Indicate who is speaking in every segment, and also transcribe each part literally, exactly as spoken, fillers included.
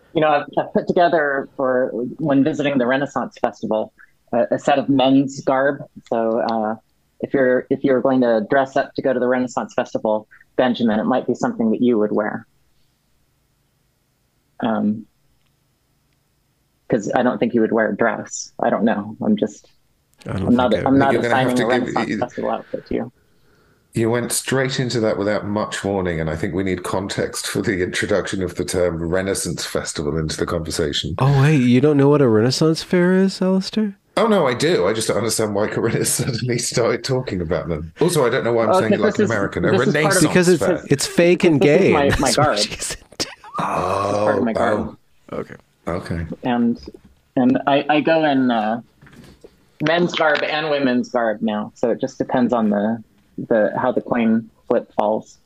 Speaker 1: You know, I've, I've put together for when visiting the Renaissance Festival a, a set of men's garb. So uh, if you're if you're going to dress up to go to the Renaissance Festival, Benjamin, it might be something that you would wear. Um, because I don't think you would wear a dress. I don't know. I'm just
Speaker 2: I don't
Speaker 1: I'm
Speaker 2: think
Speaker 1: not
Speaker 2: I
Speaker 1: I'm
Speaker 2: would.
Speaker 1: not
Speaker 3: You're going to have
Speaker 1: assigning
Speaker 3: to
Speaker 1: a
Speaker 3: give.
Speaker 1: Renaissance Festival outfit to you.
Speaker 3: You went straight into that without much warning, and I think we need context for the introduction of the term Renaissance Festival into the conversation.
Speaker 2: Oh, wait, you don't know what a Renaissance fair is, Alistair?
Speaker 3: Oh no, I do. I just don't understand why Corinna suddenly started talking about them. Also, I don't know why I'm
Speaker 1: Oh,
Speaker 3: saying it
Speaker 1: because
Speaker 3: like
Speaker 1: this
Speaker 3: an
Speaker 1: is
Speaker 3: American. A
Speaker 1: this is part of
Speaker 2: Because
Speaker 3: Renaissance
Speaker 2: it's
Speaker 1: because
Speaker 3: fair.
Speaker 2: it's fake
Speaker 1: because
Speaker 2: and
Speaker 1: this is
Speaker 2: gay, and
Speaker 1: my my
Speaker 2: that's what
Speaker 1: garb.
Speaker 2: she's into.
Speaker 1: This is part of
Speaker 3: Oh,
Speaker 1: my garb,
Speaker 3: oh,
Speaker 2: Okay.
Speaker 3: okay.
Speaker 1: and and I I go in uh, men's garb and women's garb now. So it just depends on the the how the coin flip falls.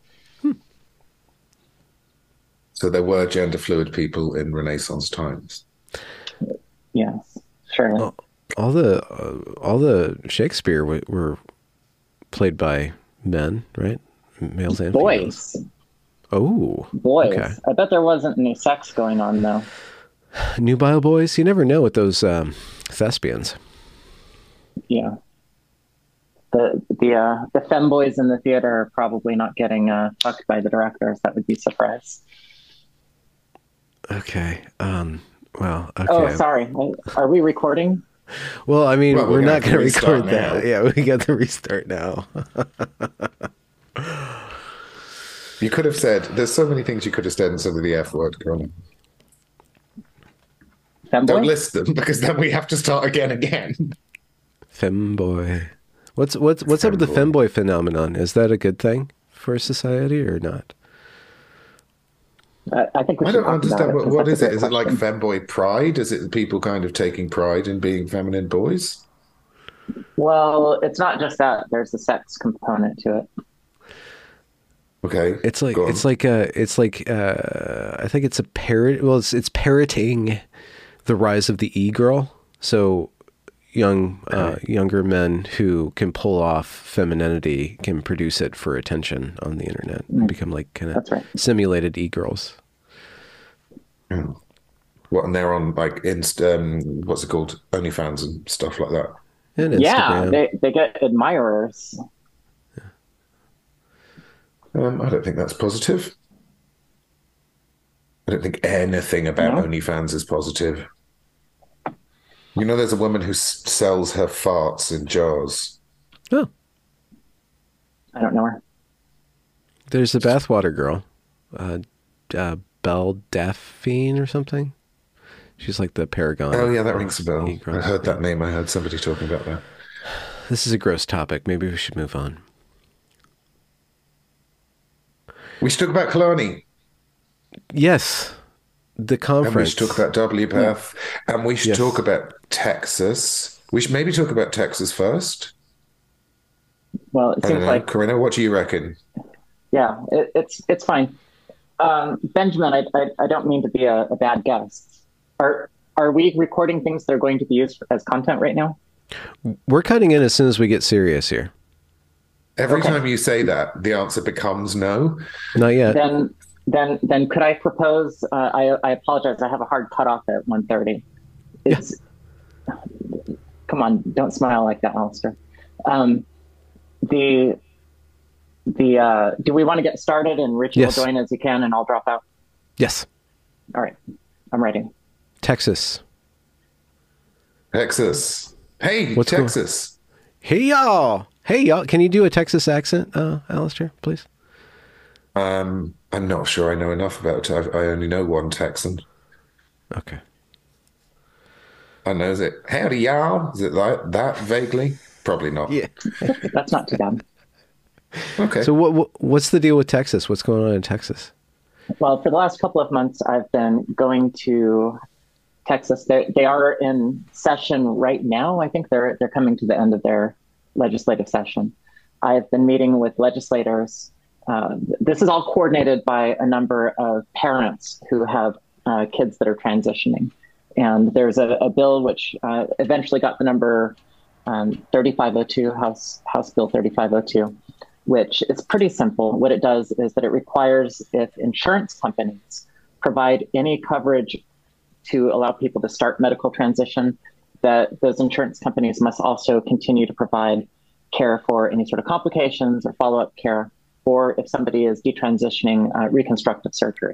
Speaker 3: So there were gender fluid people in Renaissance times.
Speaker 1: Yes, surely.
Speaker 2: All, all the uh, all the Shakespeare w- were played by men, right? Males and females.
Speaker 1: Boys,
Speaker 2: Oh, okay.
Speaker 1: boys. I bet there wasn't any sex going on though.
Speaker 2: Nubile boys. You never know with those um, thespians.
Speaker 1: Yeah. The the uh, the femboys in the theater are probably not getting uh, fucked by the directors. That would be a surprise.
Speaker 2: Okay. Um. Well.
Speaker 1: Oh,
Speaker 2: Okay.
Speaker 1: sorry. Are we recording?
Speaker 2: Well, I mean,
Speaker 3: Well, we're
Speaker 2: we're
Speaker 3: gonna
Speaker 2: not
Speaker 3: have to
Speaker 2: going to
Speaker 3: restart
Speaker 2: record that.
Speaker 3: now.
Speaker 2: Yeah, we got to restart now.
Speaker 3: You could have said, there's so many things you could have said instead of the F word, Corinna. Don't
Speaker 1: Femboy?
Speaker 3: list them because then we have to start again again.
Speaker 2: Femboy. What's what's what's up with the
Speaker 3: Femboy.
Speaker 2: femboy phenomenon? Is that a good thing for society or not?
Speaker 1: I, I think we
Speaker 3: I
Speaker 1: should
Speaker 3: don't
Speaker 1: talk about
Speaker 3: understand
Speaker 1: it
Speaker 3: what,
Speaker 1: because
Speaker 3: what
Speaker 1: that's
Speaker 3: is
Speaker 1: a
Speaker 3: it?
Speaker 1: great
Speaker 3: Is it like
Speaker 1: question.
Speaker 3: femboy pride? Is it people kind of taking pride in being feminine boys?
Speaker 1: Well, it's not just that. There's a sex component to it.
Speaker 3: Okay,
Speaker 2: It's like
Speaker 3: go
Speaker 2: it's
Speaker 3: on.
Speaker 2: like uh it's like uh I think it's a parrot. Well, it's it's parroting the rise of the e-girl. So young uh,
Speaker 3: Okay.
Speaker 2: younger men who can pull off femininity can produce it for attention on the internet and
Speaker 1: Mm,
Speaker 2: become like kind of
Speaker 1: that's right.
Speaker 2: simulated e-girls.
Speaker 3: Hmm. What, and they're on like Inst, um, what's it called? OnlyFans and stuff like that.
Speaker 2: And
Speaker 1: Yeah,
Speaker 2: Instagram.
Speaker 1: they, they get admirers.
Speaker 3: Um, I don't think that's positive. I don't think anything about
Speaker 1: No,
Speaker 3: OnlyFans is positive. You know, there's a woman who s- sells her farts in jars.
Speaker 2: Oh,
Speaker 1: I don't know her.
Speaker 2: there's the bathwater girl, uh, uh, Belle Daphne or something. She's like the paragon
Speaker 3: Oh
Speaker 2: of,
Speaker 3: yeah, that
Speaker 2: of
Speaker 3: rings a bell. I
Speaker 2: e-girls.
Speaker 3: heard
Speaker 2: Yeah.
Speaker 3: that name. I heard somebody talking about that.
Speaker 2: This is a gross topic. Maybe we should move on.
Speaker 3: We should talk about Kalani,
Speaker 2: Yes, the
Speaker 3: and we should talk
Speaker 2: conference.
Speaker 3: about W P A T, and we should talk
Speaker 2: Yes.
Speaker 3: about Texas. We should maybe talk about Texas first.
Speaker 1: Well, it
Speaker 3: I don't
Speaker 1: seems
Speaker 3: know,
Speaker 1: like,
Speaker 3: Corinna, what do you reckon?
Speaker 1: yeah, it, it's it's fine. Um, Benjamin, I, I I don't mean to be a, a bad guest. Are are we recording things that are going to be used as content right now?
Speaker 2: We're cutting in as soon as we get serious here.
Speaker 3: Every
Speaker 1: Okay.
Speaker 3: time you say that, the answer becomes no.
Speaker 2: Not yet.
Speaker 1: Then then then could I propose? Uh, I I apologize. I have a hard cutoff at one thirty.
Speaker 2: Yeah.
Speaker 1: It's come on, don't smile like that, Alistair. Um, the the uh, do we want to get started and Richie will
Speaker 2: Yes.
Speaker 1: join as he can and I'll drop out.
Speaker 2: Yes.
Speaker 1: All right, I'm ready.
Speaker 2: Texas.
Speaker 3: Texas. Hey,
Speaker 2: What's going?
Speaker 3: Texas.
Speaker 2: Hey y'all. Hey y'all. Can you do a Texas accent, uh, Alistair, please?
Speaker 3: Um, I'm not sure I know enough about it. I, I only know one Texan.
Speaker 2: Okay.
Speaker 3: I know, is it howdy y'all? Is it like that vaguely? Probably not.
Speaker 2: Yeah.
Speaker 1: That's not too bad.
Speaker 3: Okay.
Speaker 2: So what, what what's the deal with Texas? What's going on in Texas?
Speaker 1: Well, for the last couple of months, I've been going to Texas. They they are in session right now. I think they're they're coming to the end of their legislative session. I've been meeting with legislators. Uh, this is all coordinated by a number of parents who have uh, kids that are transitioning. And there's a, a bill which uh, eventually got the number um, thirty-five oh two, House House Bill thirty-five oh two, which is pretty simple. What it does is that it requires if insurance companies provide any coverage to allow people to start medical transition, that those insurance companies must also continue to provide care for any sort of complications or follow-up care, or if somebody is detransitioning, uh, reconstructive surgery.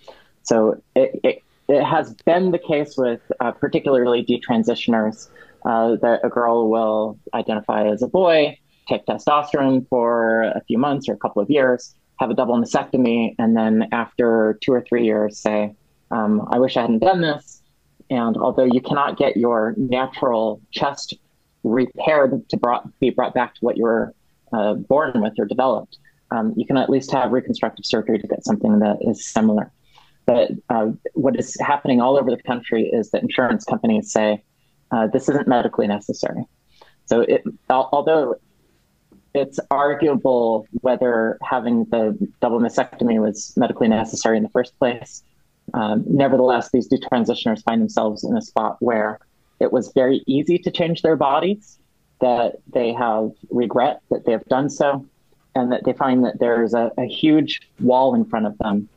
Speaker 1: So it, it, it has been the case with uh, particularly detransitioners uh, that a girl will identify as a boy, take testosterone for a few months or a couple of years, have a double mastectomy, and then after two or three years say, um, I wish I hadn't done this. And although you cannot get your natural chest repaired to brought, be brought back to what you were uh, born with or developed, um, you can at least have reconstructive surgery to get something that is similar. But uh, what is happening all over the country is that insurance companies say, uh, this isn't medically necessary. So it, although it's arguable whether having the double mastectomy was medically necessary in the first place, um, nevertheless, these detransitioners find themselves in a spot where it was very easy to change their bodies, that they have regret that they have done so, and that they find that there's a, a huge wall in front of them,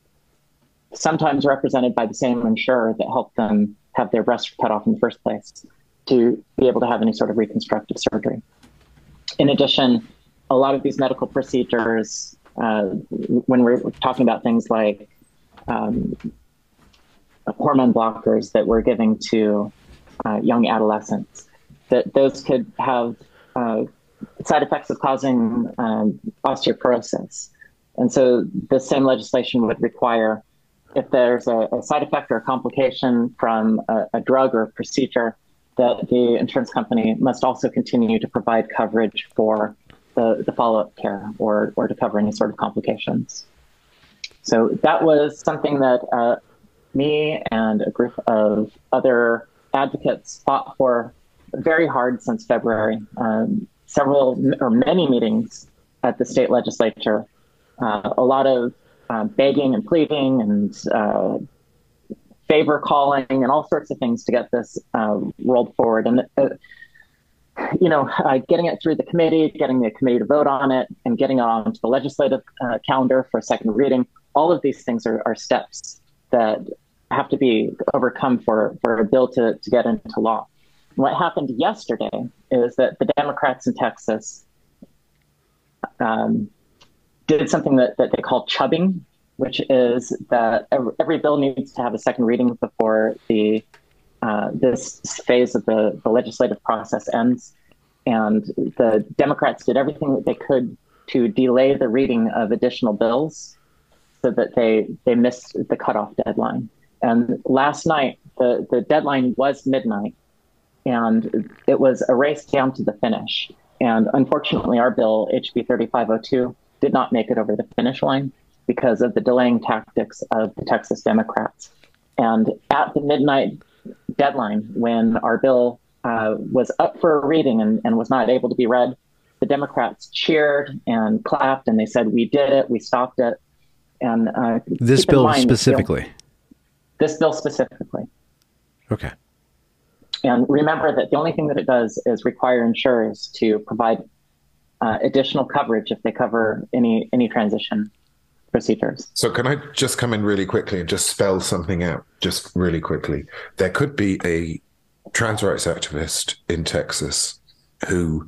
Speaker 1: sometimes represented by the same insurer that helped them have their breast cut off in the first place, to be able to have any sort of reconstructive surgery. In addition, a lot of these medical procedures, uh, when we're talking about things like um, hormone blockers that we're giving to uh, young adolescents, that those could have uh, side effects of causing um, osteoporosis. And so the same legislation would require, if there's a, a side effect or a complication from a, a drug or a procedure, that the insurance company must also continue to provide coverage for the, the follow-up care or, or to cover any sort of complications. So that was something that uh, me and a group of other advocates fought for very hard since February. Um, several or many meetings at the state legislature, uh, a lot of uh, begging and pleading and uh, favor calling and all sorts of things to get this uh, rolled forward. And, uh, you know, uh, getting it through the committee, getting the committee to vote on it, and getting it onto the legislative uh, calendar for a second reading, all of these things are, are steps that have to be overcome for, for a bill to, to get into law. What happened yesterday is that the Democrats in Texas um, did something that, that they call chubbing, which is that every, every bill needs to have a second reading before the uh, this phase of the, the legislative process ends. And the Democrats did everything that they could to delay the reading of additional bills so that they, they missed the cutoff deadline. And last night, the, the deadline was midnight, and it was a race down to the finish. And unfortunately, our bill, H B thirty-five oh two, did not make it over the finish line because of the delaying tactics of the Texas Democrats. And at the midnight deadline, when our bill uh, was up for a reading and, and was not able to be read, the Democrats cheered and clapped, and they said, we did it, we stopped it. And uh,
Speaker 2: this bill mind, specifically?
Speaker 1: This bill specifically.
Speaker 2: Okay.
Speaker 1: And remember that the only thing that it does is require insurers to provide uh, additional coverage if they cover any any transition procedures.
Speaker 3: So can I just come in really quickly and just spell something out just really quickly? There could be a trans rights activist in Texas who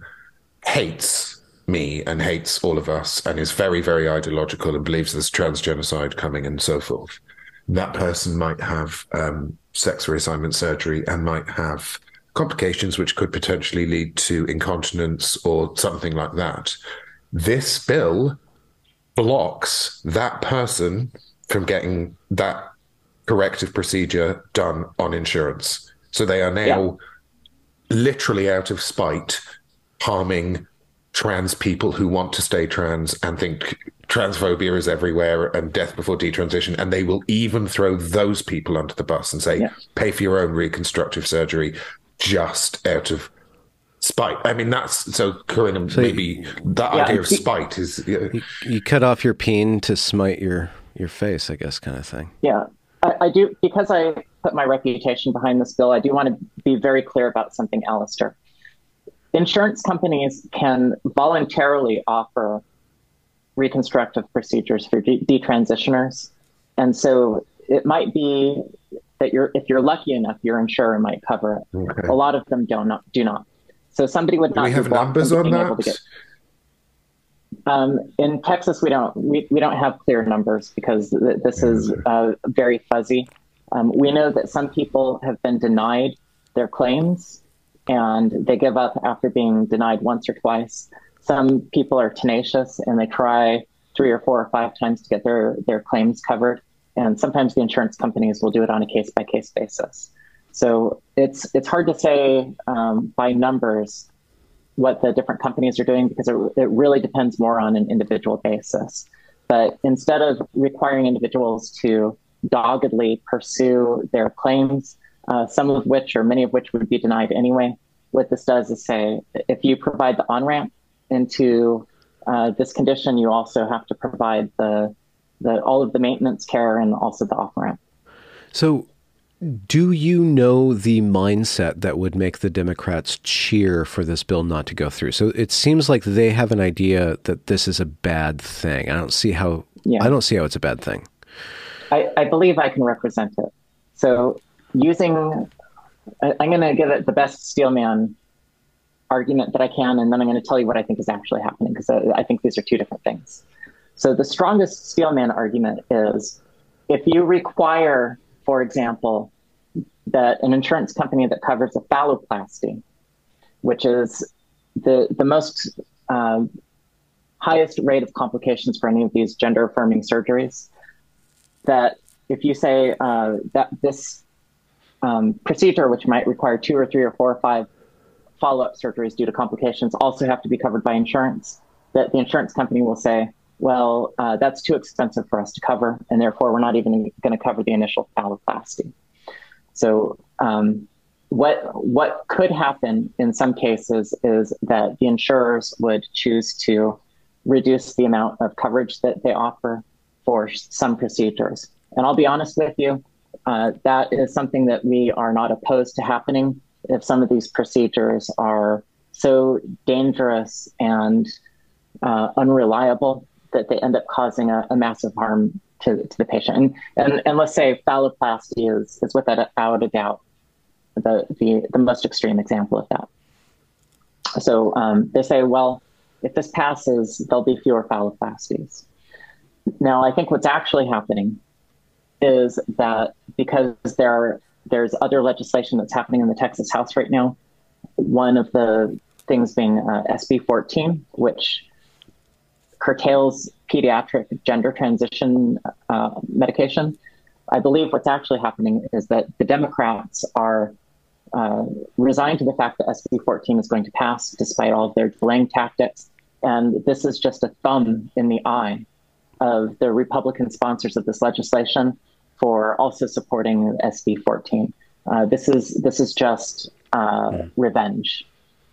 Speaker 3: hates me and hates all of us and is very, very ideological and believes there's trans genocide coming and so forth. That person might have um, sex reassignment surgery and might have complications which could potentially lead to incontinence or something like that. This bill blocks that person from getting that corrective procedure done on insurance. So they are now yeah. literally out of spite harming trans people who want to stay trans and think transphobia is everywhere and death before detransition. And they will even throw those people under the bus and say, yeah. pay for your own reconstructive surgery just out of spite. I mean, that's so, Corinne, so maybe you, that yeah, idea of spite is... Yeah.
Speaker 2: You, you cut off your peen to smite your, your face, I guess, kind of thing.
Speaker 1: Yeah, I, I do, because I put my reputation behind this bill, I do want to be very clear about something, Alistair. Insurance companies can voluntarily offer reconstructive procedures for de- detransitioners. And so it might be that you're, if you're lucky enough, your insurer might cover it.
Speaker 3: Okay.
Speaker 1: A lot of them do not, do not. So somebody would
Speaker 3: Do
Speaker 1: not
Speaker 3: we have
Speaker 1: be blocked
Speaker 3: numbers
Speaker 1: from
Speaker 3: on
Speaker 1: being
Speaker 3: that?
Speaker 1: able to get. Um, in Texas, we don't we, we don't have clear numbers because th- this is uh, very fuzzy. Um, we know that some people have been denied their claims, and they give up after being denied once or twice. Some people are tenacious and they try three or four or five times to get their their claims covered, and sometimes the insurance companies will do it on a case by case basis. So it's it's hard to say um, by numbers what the different companies are doing because it, it really depends more on an individual basis. But instead of requiring individuals to doggedly pursue their claims, uh, some of which or many of which would be denied anyway, what this does is say, if you provide the on-ramp into uh, this condition, you also have to provide the, the all of the maintenance care and also the off-ramp.
Speaker 2: So do you know the mindset that would make the Democrats cheer for this bill not to go through? So it seems like they have an idea that this is a bad thing. I don't see how, yeah. I don't see how it's a bad thing.
Speaker 1: I, I believe I can represent it. So using, I, I'm going to give it the best steelman argument that I can, and then I'm going to tell you what I think is actually happening, because I, I think these are two different things. So the strongest steelman argument is if you require, for example, that an insurance company that covers a phalloplasty, which is the the most uh, highest rate of complications for any of these gender affirming surgeries, that if you say uh, that this um, procedure, which might require two or three or four or five follow-up surgeries due to complications, also have to be covered by insurance, that the insurance company will say, well, uh, that's too expensive for us to cover, and therefore we're not even going to cover the initial phalloplasty. So um, what what could happen in some cases is that the insurers would choose to reduce the amount of coverage that they offer for some procedures. And I'll be honest with you, uh, that is something that we are not opposed to happening if some of these procedures are so dangerous and uh, unreliable that they end up causing a, a massive harm to, to the patient. And, and and let's say phalloplasty is, is without a doubt the, the, the most extreme example of that. So um, they say, well, if this passes, there'll be fewer phalloplasties. Now, I think what's actually happening is that because there are, there's other legislation that's happening in the Texas House right now, one of the things being uh, S B fourteen, which curtails pediatric gender transition uh, medication. I believe what's actually happening is that the Democrats are uh, resigned to the fact that S B fourteen is going to pass despite all of their delaying tactics. And this is just a thumb in the eye of the Republican sponsors of this legislation for also supporting S B fourteen. Uh, this is this is just uh, mm. revenge.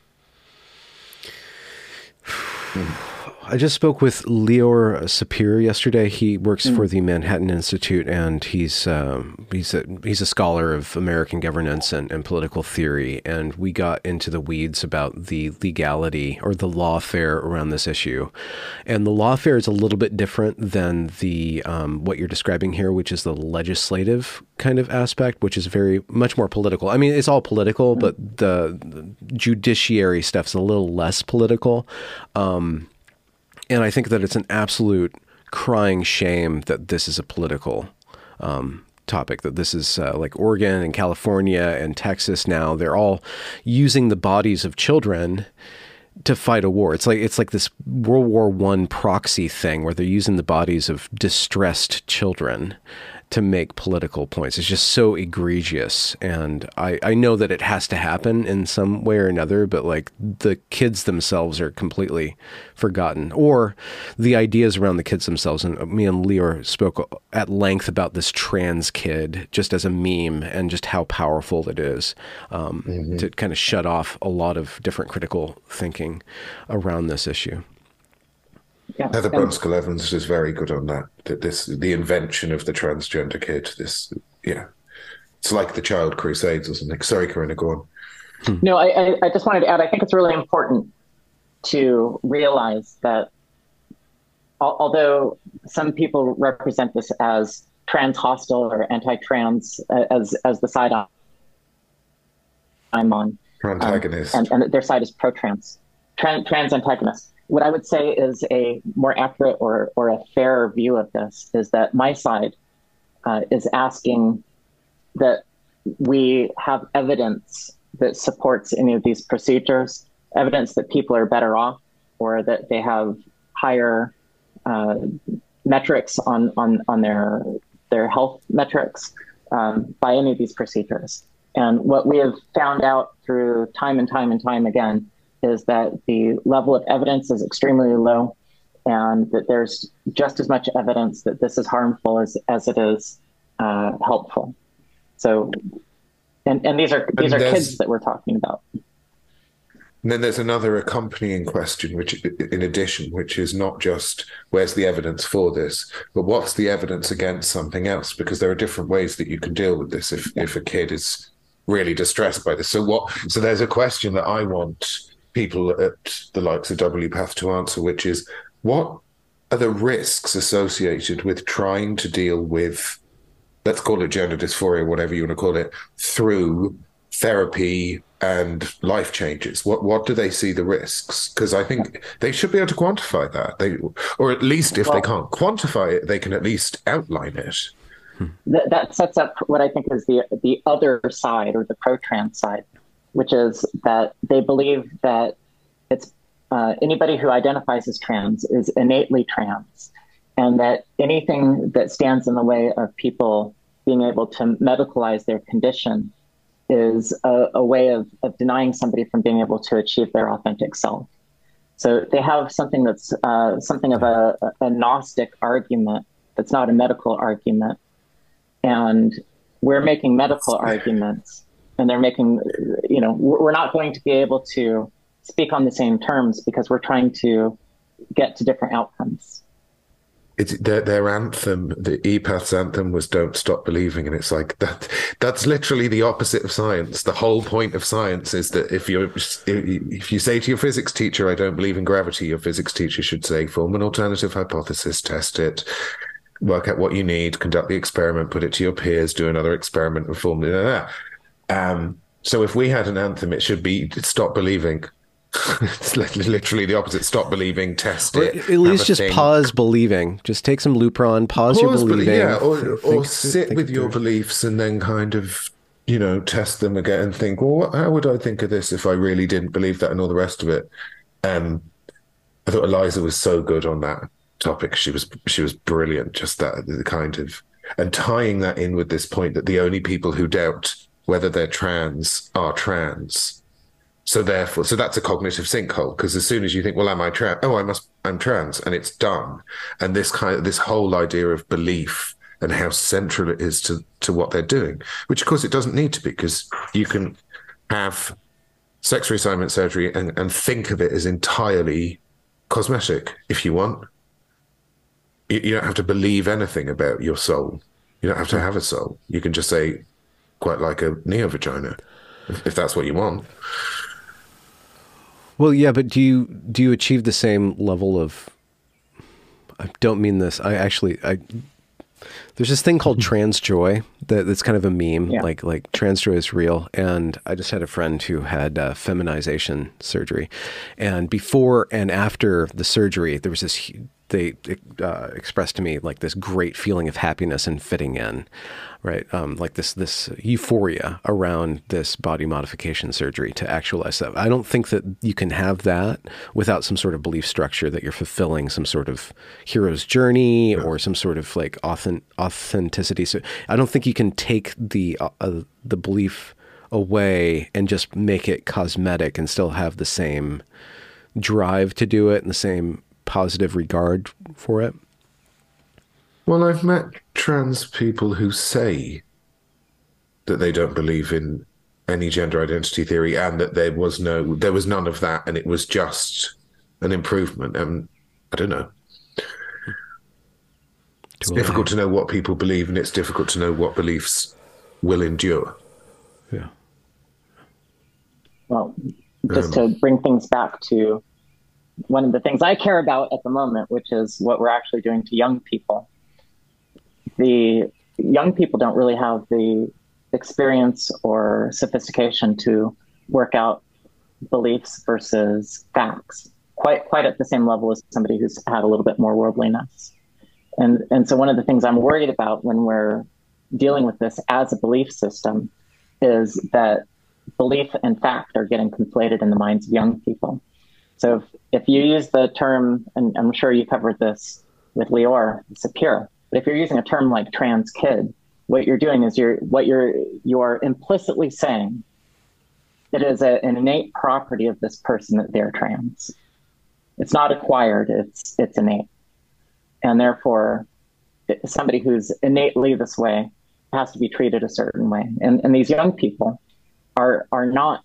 Speaker 2: I just spoke with Lior Sapir yesterday. He works mm. for the Manhattan Institute, and he's um, he's a he's a scholar of American governance and, and political theory. And we got into the weeds about the legality or the lawfare around this issue. And the lawfare is a little bit different than the um, what you're describing here, which is the legislative kind of aspect, which is very much more political. I mean, it's all political, mm. but the, the judiciary stuff's a little less political. Um, And I think that it's an absolute crying shame that this is a political um, topic, that this is uh, like Oregon and California and Texas now, they're all using the bodies of children to fight a war. It's like it's like this World War One proxy thing where they're using the bodies of distressed children to make political points. It's just so egregious. And I, I know that it has to happen in some way or another, but like the kids themselves are completely forgotten, or the ideas around the kids themselves. And me and Lior spoke at length about this trans kid just as a meme and just how powerful it is um, mm-hmm. to kind of shut off a lot of different critical thinking around this issue.
Speaker 1: Yeah.
Speaker 3: Heather Brunskill Evans is very good on that. That this, the invention of the transgender kid. This, yeah, it's like the Child Crusades or something. Sorry, Corinna, go on.
Speaker 1: Hmm. No, I, I just wanted to add. I think it's really important to realize that, al- although some people represent this as trans hostile or anti-trans uh, as as the side I'm on.
Speaker 3: Protagonist.
Speaker 1: Um, and, and their side is pro-trans, trans, trans antagonist. What I would say is a more accurate or, or a fairer view of this is that my side uh, is asking that we have evidence that supports any of these procedures, evidence that people are better off or that they have higher uh, metrics on, on, on their, their health metrics um, by any of these procedures. And what we have found out through time and time and time again is that the level of evidence is extremely low and that there's just as much evidence that this is harmful as, as it is uh, helpful. So, and, and these are these are kids that we're talking about.
Speaker 3: And then there's another accompanying question, which, in addition, which is not just where's the evidence for this, but what's the evidence against something else? Because there are different ways that you can deal with this if, if a kid is really distressed by this. So what? So there's a question that I want people at the likes of W PATH to answer, which is what are the risks associated with trying to deal with, let's call it gender dysphoria, whatever you want to call it, through therapy and life changes? What what do they see the risks? Because I think they should be able to quantify that. They, or at least if well, they can't quantify it, they can at least outline it.
Speaker 1: That, that sets up what I think is the the other side, or the pro-trans side, which is that they believe that it's uh, anybody who identifies as trans is innately trans, and that anything that stands in the way of people being able to medicalize their condition is a, a way of, of denying somebody from being able to achieve their authentic self. So they have something that's uh, something of a, a Gnostic argument that's not a medical argument. And we're making medical arguments, and they're making, you know, we're not going to be able to speak on the same terms because we're trying to get to different outcomes.
Speaker 3: It's their, their anthem, the E PATH's anthem was "Don't Stop Believing," and it's like that. That's literally the opposite of science. The whole point of science is that if you if you say to your physics teacher, "I don't believe in gravity," your physics teacher should say, "Form an alternative hypothesis, test it, work out what you need, conduct the experiment, put it to your peers, do another experiment, and form it." Um, so if we had an anthem, it should be "Stop believing." It's literally the opposite. Stop believing, test it.
Speaker 2: Or at least just thing. pause believing. Just take some Lupron, pause, pause your believing.
Speaker 3: Yeah, or, think, or sit with your beliefs and then kind of, you know, test them again and think, well, what, how would I think of this if I really didn't believe that and all the rest of it? Um, I thought Eliza was so good on that topic. She was she was brilliant. Just that the kind of, and tying that in with this point that the only people who doubt whether they're trans are trans. So therefore, so that's a cognitive sinkhole, because as soon as you think, well, am I trans? Oh, I must, I'm trans, and it's done. And this kind of, this whole idea of belief and how central it is to, to what they're doing, which of course it doesn't need to be, because you can have sex reassignment surgery and, and think of it as entirely cosmetic if you want. You, you don't have to believe anything about your soul. You don't have to have a soul. You can just say, quite like a neo-vagina, if, if that's what you want.
Speaker 2: Well, yeah, but do you do you achieve the same level of? I don't mean this. I actually, I there's this thing called trans joy that, that's kind of a meme. Yeah. Like like trans joy is real, and I just had a friend who had uh, feminization surgery, and before and after the surgery, there was this. They uh, expressed to me like this great feeling of happiness and fitting in, right? Um, like this this euphoria around this body modification surgery to actualize that. I don't think that you can have that without some sort of belief structure that you're fulfilling some sort of hero's journey or some sort of like authentic, authenticity. So I don't think you can take the uh, uh, the belief away and just make it cosmetic and still have the same drive to do it and the same positive regard for it.
Speaker 3: Well, I've met trans people who say that they don't believe in any gender identity theory and that there was no, there was none of that, and it was just an improvement. And I don't know. It's difficult to know what people believe, and it's difficult to know what beliefs will endure.
Speaker 2: Yeah.
Speaker 1: Well, just um, to bring things back to one of the things I care about at the moment, which is what we're actually doing to young people. The young people don't really have the experience or sophistication to work out beliefs versus facts quite quite at the same level as somebody who's had a little bit more worldliness. And and so one of the things I'm worried about when we're dealing with this as a belief system is that belief and fact are getting conflated in the minds of young people. So if, if you use the term, and I'm sure you covered this with Lior Sapir, but if you're using a term like trans kid, what you're doing is you're what you're you're implicitly saying it is a, an innate property of this person that they're trans. It's not acquired, it's it's innate. And therefore, somebody who's innately this way has to be treated a certain way. And, and these young people are are not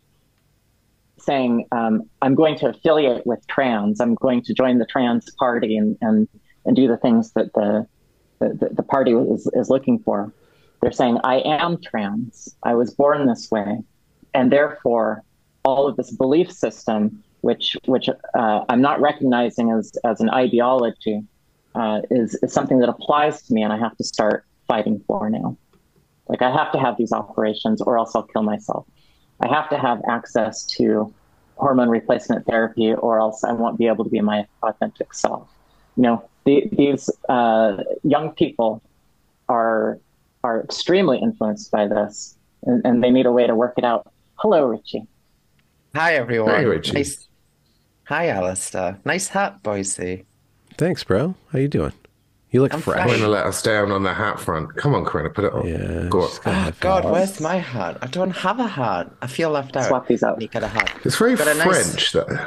Speaker 1: saying, um, I'm going to affiliate with trans, I'm going to join the trans party and, and, and do the things that the, the, the party is, is looking for. They're saying, I am trans, I was born this way, and therefore all of this belief system, which which uh, I'm not recognizing as, as an ideology, uh, is, is something that applies to me and I have to start fighting for now. Like, I have to have these operations or else I'll kill myself. I have to have access to hormone replacement therapy or else I won't be able to be my authentic self. You know, the, these uh, young people are are extremely influenced by this, and, and they need a way to work it out. Hello, Richie.
Speaker 4: Hi, everyone.
Speaker 3: Hey, Richie.
Speaker 4: Nice. Hi, Alistair. Nice hat, Boise.
Speaker 2: Thanks, bro. How you doing? You look
Speaker 4: I'm
Speaker 2: fresh.
Speaker 4: fine.
Speaker 3: Corinna let us down on the hat front. Come on, Corinna, put it on.
Speaker 2: Yeah.
Speaker 3: Go on.
Speaker 2: just gotta
Speaker 4: Oh,
Speaker 2: have
Speaker 4: God,
Speaker 2: fun.
Speaker 4: where's my hat? I don't have a hat. I feel left out.
Speaker 1: Swap these out.
Speaker 4: You got a hat.
Speaker 3: It's very
Speaker 4: Got a nice-
Speaker 3: French. That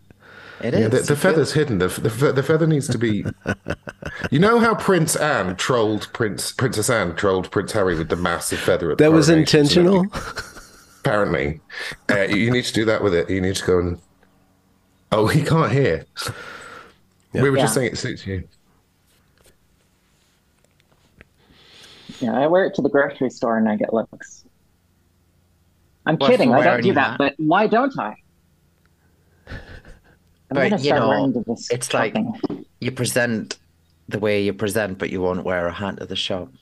Speaker 4: It
Speaker 3: yeah,
Speaker 4: is.
Speaker 3: the,
Speaker 4: You
Speaker 3: the
Speaker 4: feel-
Speaker 3: feather's hidden. The, the fe- the feather needs to be. You know how Prince Anne trolled Prince Princess Anne trolled Prince Harry with the massive feather. At the
Speaker 2: That was
Speaker 3: coronation, so
Speaker 2: intentional.
Speaker 3: Apparently, uh, you need to do that with it. You need to go and. Oh, he can't hear.
Speaker 2: Yeah.
Speaker 3: We were
Speaker 1: Yeah.
Speaker 3: just saying it suits you.
Speaker 1: Yeah, I wear it to the grocery store and I get looks. I'm
Speaker 4: What,
Speaker 1: kidding.
Speaker 4: for
Speaker 1: I don't
Speaker 4: wearing
Speaker 1: do that,
Speaker 4: that?
Speaker 1: but why don't I? I'm
Speaker 4: But,
Speaker 1: gonna
Speaker 4: you
Speaker 1: start
Speaker 4: know,
Speaker 1: wearing to this
Speaker 4: it's like
Speaker 1: shopping.
Speaker 4: you present the way you present, but you won't wear a hat at the shop.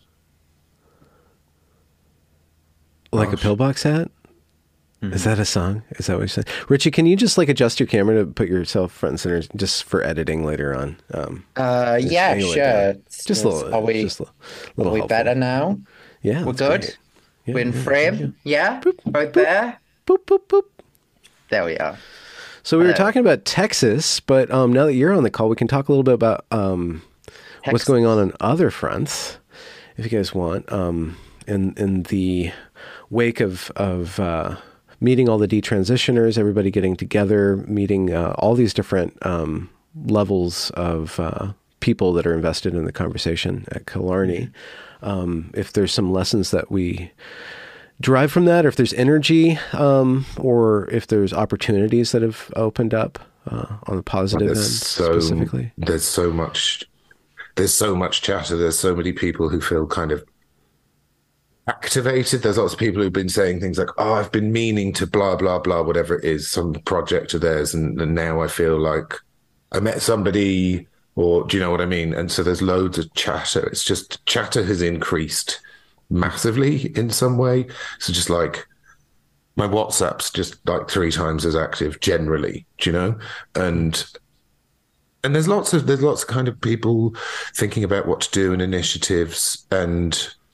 Speaker 2: Like a
Speaker 3: Gosh.
Speaker 2: pillbox hat?
Speaker 4: Mm-hmm.
Speaker 2: Is that a song? Is that what you're saying? Richie, can you just like adjust your camera to put yourself front and center just for editing later on? Um,
Speaker 4: Uh,
Speaker 2: just
Speaker 4: yeah,
Speaker 2: angle it
Speaker 4: sure.
Speaker 2: down.
Speaker 4: It's-
Speaker 2: Just a
Speaker 4: it's-
Speaker 2: little.
Speaker 4: Are we,
Speaker 2: just a little
Speaker 4: are we
Speaker 2: helpful.
Speaker 4: better now?
Speaker 2: Yeah.
Speaker 4: We're
Speaker 2: that's
Speaker 4: good?
Speaker 2: great. Yeah,
Speaker 4: We're in
Speaker 2: yeah,
Speaker 4: frame? Yeah? Right
Speaker 2: boop.
Speaker 4: there?
Speaker 2: Boop, boop, boop.
Speaker 4: There we are.
Speaker 2: So we were
Speaker 4: Uh,
Speaker 2: talking about Texas, but um, now that you're on the call, we can talk a little bit about um, what's
Speaker 4: Texas.
Speaker 2: going on on other fronts, if you guys want. Um, in in the wake of of uh, meeting all the detransitioners, everybody getting together, meeting uh, all these different um, levels of uh, people that are invested in the conversation at Killarney. Um, if there's some lessons that we derive from that, or if there's energy, um, or if there's opportunities that have opened up uh, on the positive end
Speaker 3: There's so
Speaker 2: specifically.
Speaker 3: there's so much there's so much chatter. There's so many people who feel kind of activated. There's lots of people who've been saying things like, "Oh, I've been meaning to blah blah blah, whatever it is, some project of theirs, and, and now I feel like I met somebody." Or do you know what I mean? And so there's loads of chatter. It's just chatter has increased massively in some way. So just like my WhatsApp's just like three times as active generally, do you know? And and there's lots of there's lots of kind of people thinking about what to do and initiatives. And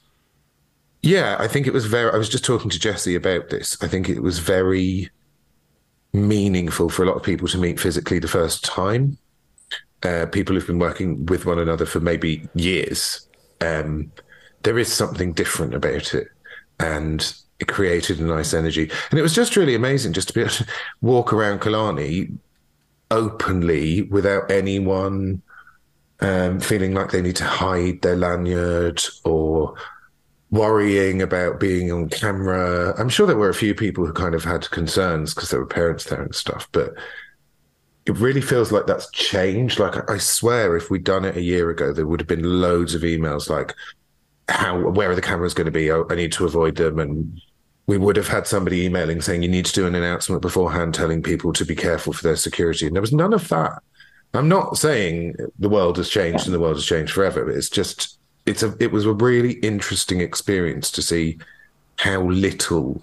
Speaker 3: yeah, I think it was very I was just talking to Jesse about this. I think it was very meaningful for a lot of people to meet physically the first time. Uh, people who've been working with one another for maybe years. Um, there is something different about it, and it created a nice energy. And it was just really amazing just to be able to walk around Killarney openly without anyone um, feeling like they need to hide their lanyard or worrying about being on camera. I'm sure there were a few people who kind of had concerns because there were parents there and stuff, but it really feels like that's changed. Like, I swear, if we'd done it a year ago, there would have been loads of emails like, "How? Where are the cameras going to be? Oh, I need to avoid them." And we would have had somebody emailing saying, "You need to do an announcement beforehand, telling people to be careful for their security." And there was none of that. I'm not saying the world has changed and the world has changed forever. But it's just it's a it was a really interesting experience to see how little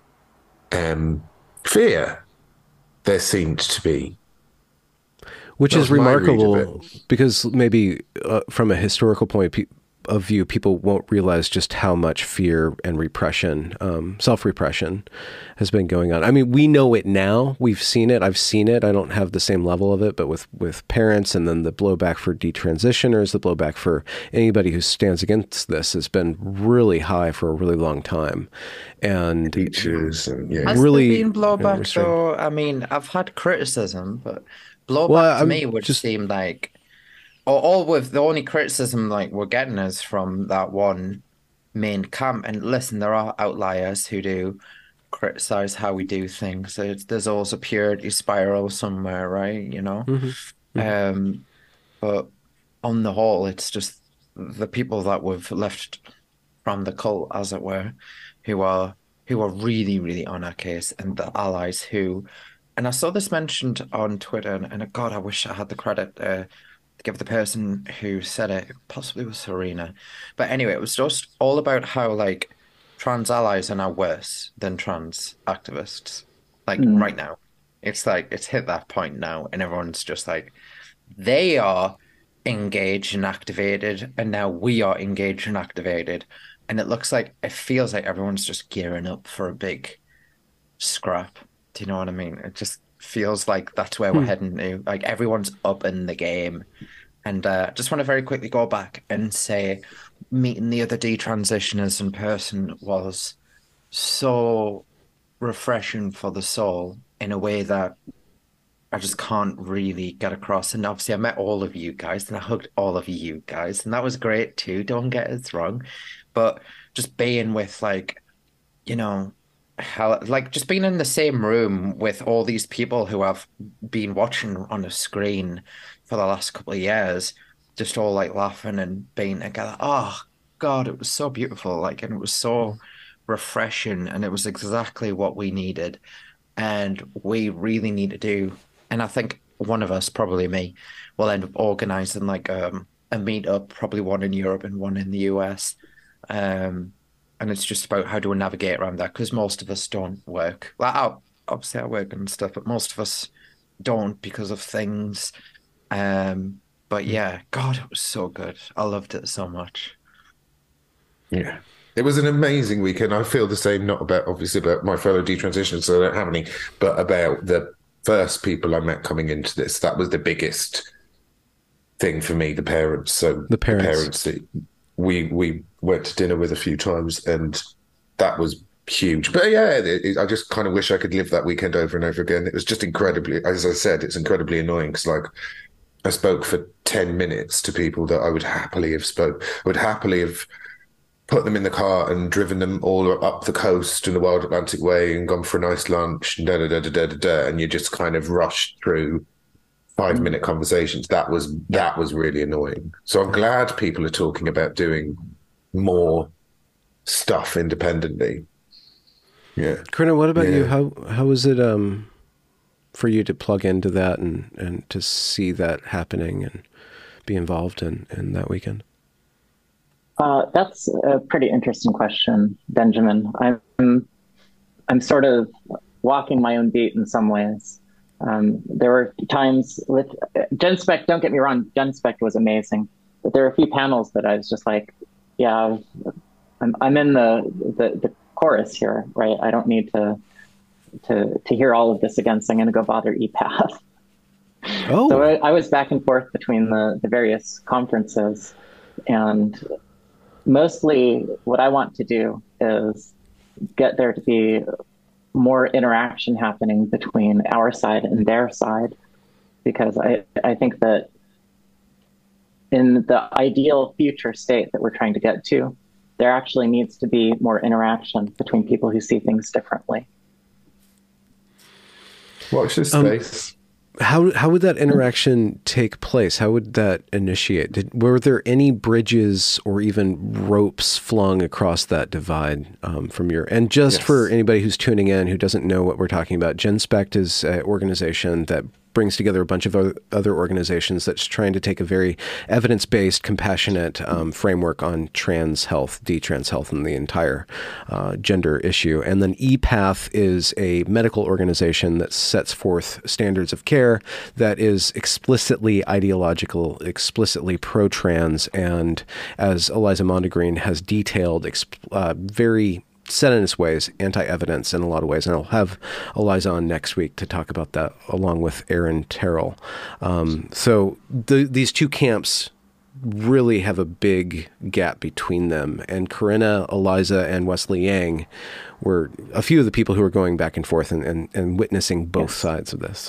Speaker 3: um, fear there seemed to be.
Speaker 2: Which
Speaker 3: That
Speaker 2: is
Speaker 3: was my read of
Speaker 2: remarkable
Speaker 3: it.
Speaker 2: because maybe uh, from a historical point pe- of view, people won't realize just how much fear and repression, um, self-repression has been going on. I mean, we know it now. We've seen it. I've seen it. I don't have the same level of it, but with, with parents, and then the blowback for detransitioners, the blowback for anybody who stands against this has been really high for a really long time. And
Speaker 3: Teachers and yeah.
Speaker 4: Has
Speaker 2: really
Speaker 4: there been blowback
Speaker 2: restrained.
Speaker 4: though? I mean, I've had criticism, but blowback
Speaker 2: Well,
Speaker 4: to
Speaker 2: I'm
Speaker 4: me would
Speaker 2: just-
Speaker 4: seem like, or all with the only criticism like we're getting is from that one main camp. And listen, there are outliers who do criticize how we do things. It's, there's always a purity spiral somewhere, right? You know.
Speaker 2: Mhm.
Speaker 4: Um, but on the whole, it's just the people that we've left from the cult, as it were, who are who are really, really on our case, and the allies who, and I saw this mentioned on Twitter, and, and God, I wish I had the credit uh, to give the person who said it, possibly was Serena, but anyway, it was just all about how like trans allies are now worse than trans activists, like
Speaker 1: Mm.
Speaker 4: right now. It's like it's hit that point now, and everyone's just like, they are engaged and activated, and now we are engaged and activated. And it looks like, it feels like everyone's just gearing up for a big scrap. Do you know what I mean? It just feels like that's where we're
Speaker 2: Hmm.
Speaker 4: heading to. Like everyone's up in the game. And uh, just want to very quickly go back and say, meeting the other detransitioners in person was so refreshing for the soul in a way that I just can't really get across. And obviously, I met all of you guys and I hugged all of you guys, and that was great too. Don't get us wrong. But just being with, like, you know, how, like, just being in the same room with all these people who have been watching on a screen for the last couple of years, just all like laughing and being together. Oh, God, it was so beautiful. Like, and it was so refreshing, and it was exactly what we needed. And we really need to do. And I think one of us, probably me, will end up organizing like um, a meetup, probably one in Europe and one in the U S. Um, and it's just about how do we navigate around that, because most of us don't work. Like, I, obviously, I work and stuff, but most of us don't because of things. Um, but yeah, God, it was so good. I loved it so much.
Speaker 3: Yeah. It was an amazing weekend. I feel the same, not about obviously about my fellow detransitioners, so I don't have any, but about the first people I met coming into this. That was the biggest thing for me, the parents. So
Speaker 2: The parents.
Speaker 3: parents that we we went to dinner with a few times, and that was huge. But yeah, it, it, I just kind of wish I could live that weekend over and over again. It was just incredibly, as I said, it's incredibly annoying because like I spoke for ten minutes to people that I would happily have spoke, would happily have put them in the car and driven them all up the coast and the Wild Atlantic Way and gone for a nice lunch and da da da da da da, da and you just kind of rushed through five minute conversations. That was that was really annoying. So I'm glad people are talking about doing more stuff independently. Yeah.
Speaker 2: Corinna, what about you?
Speaker 3: Yeah.
Speaker 2: How how was it um, for you to plug into that and, and to see that happening and be involved in, in that weekend?
Speaker 1: Uh, that's a pretty interesting question, Benjamin. I'm I'm sort of walking my own beat in some ways. Um, there were times with GenSpec, don't get me wrong, GenSpec was amazing, but there were a few panels that I was just like, yeah, I'm I'm in the the, the chorus here, right? I don't need to to to hear all of this again, so I'm going to go bother E PATH.
Speaker 2: Oh,
Speaker 1: So I, I was back and forth between the the various conferences, and mostly what I want to do is get there to be more interaction happening between our side and their side, because I, I think that in the ideal future state that we're trying to get to, there actually needs to be more interaction between people who see things differently.
Speaker 3: Watch this
Speaker 2: Um,
Speaker 3: space.
Speaker 2: how how would that interaction take place? How would that initiate? Did, were there any bridges or even ropes flung across that divide um, from your? And just
Speaker 3: Yes.
Speaker 2: for anybody who's tuning in who doesn't know what we're talking about, GenSpect is an organization that brings together a bunch of other, other organizations that's trying to take a very evidence-based, compassionate um, framework on trans health, D-trans health, and the entire uh, gender issue. And then E PATH is a medical organization that sets forth standards of care that is explicitly ideological, explicitly pro-trans, and as Eliza Mondegreen has detailed, exp- uh, very set in its ways, anti-evidence in a lot of ways. And I'll have Eliza on next week to talk about that along with Aaron Terrell. Um, so the, these two camps really have a big gap between them. And Corinna, Eliza, and Wesley Yang were a few of the people who were going back and forth and, and, and witnessing both yes. sides of this.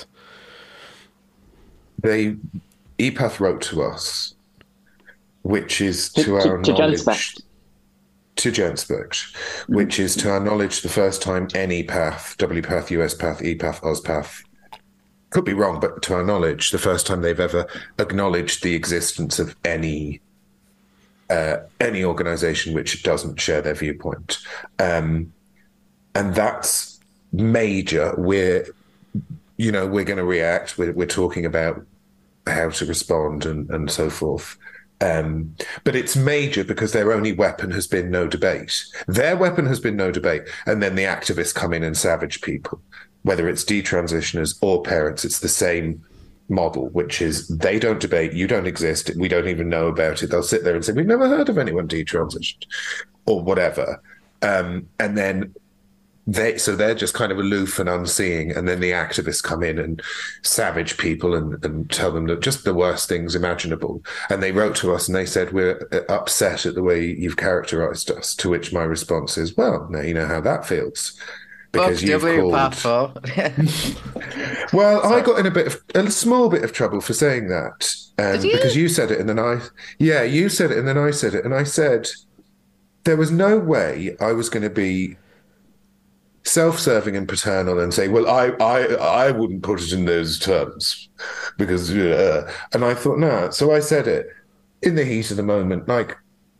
Speaker 3: They, E PATH wrote to us, which is to,
Speaker 1: to
Speaker 3: our
Speaker 1: to, to
Speaker 3: knowledge... To Jen Specht, which is to our knowledge the first time any PATH, W PATH, U S PATH, E PATH, OzPATH, could be wrong, but to our knowledge, the first time they've ever acknowledged the existence of any uh, any organization which doesn't share their viewpoint. Um, and that's major. We're, you know, we're going to react. We're, we're talking about how to respond and, and so forth. Um, but it's major because their only weapon has been no debate. Their weapon has been no debate. And then the activists come in and savage people, whether it's detransitioners or parents. It's the same model, which is they don't debate, you don't exist, we don't even know about it. They'll sit there and say, we've never heard of anyone detransitioned or whatever. Um, and then They, so they're just kind of aloof and unseeing, and then the activists come in and savage people and, and tell them that just the worst things imaginable. And they wrote to us and they said, we're upset at the way you've characterized us, to which my response is, well, now you know how that feels. Because you've called... Well, Sorry. I got in a bit of a small bit of trouble for saying that. Um, you? Because you said it and then I... Yeah, you said it and then I said it. And I said, there was no way I was going to be self-serving and paternal and say, well, I, I, I wouldn't put it in those terms because, uh, and I thought, no. So I said it in the heat of the moment. Like,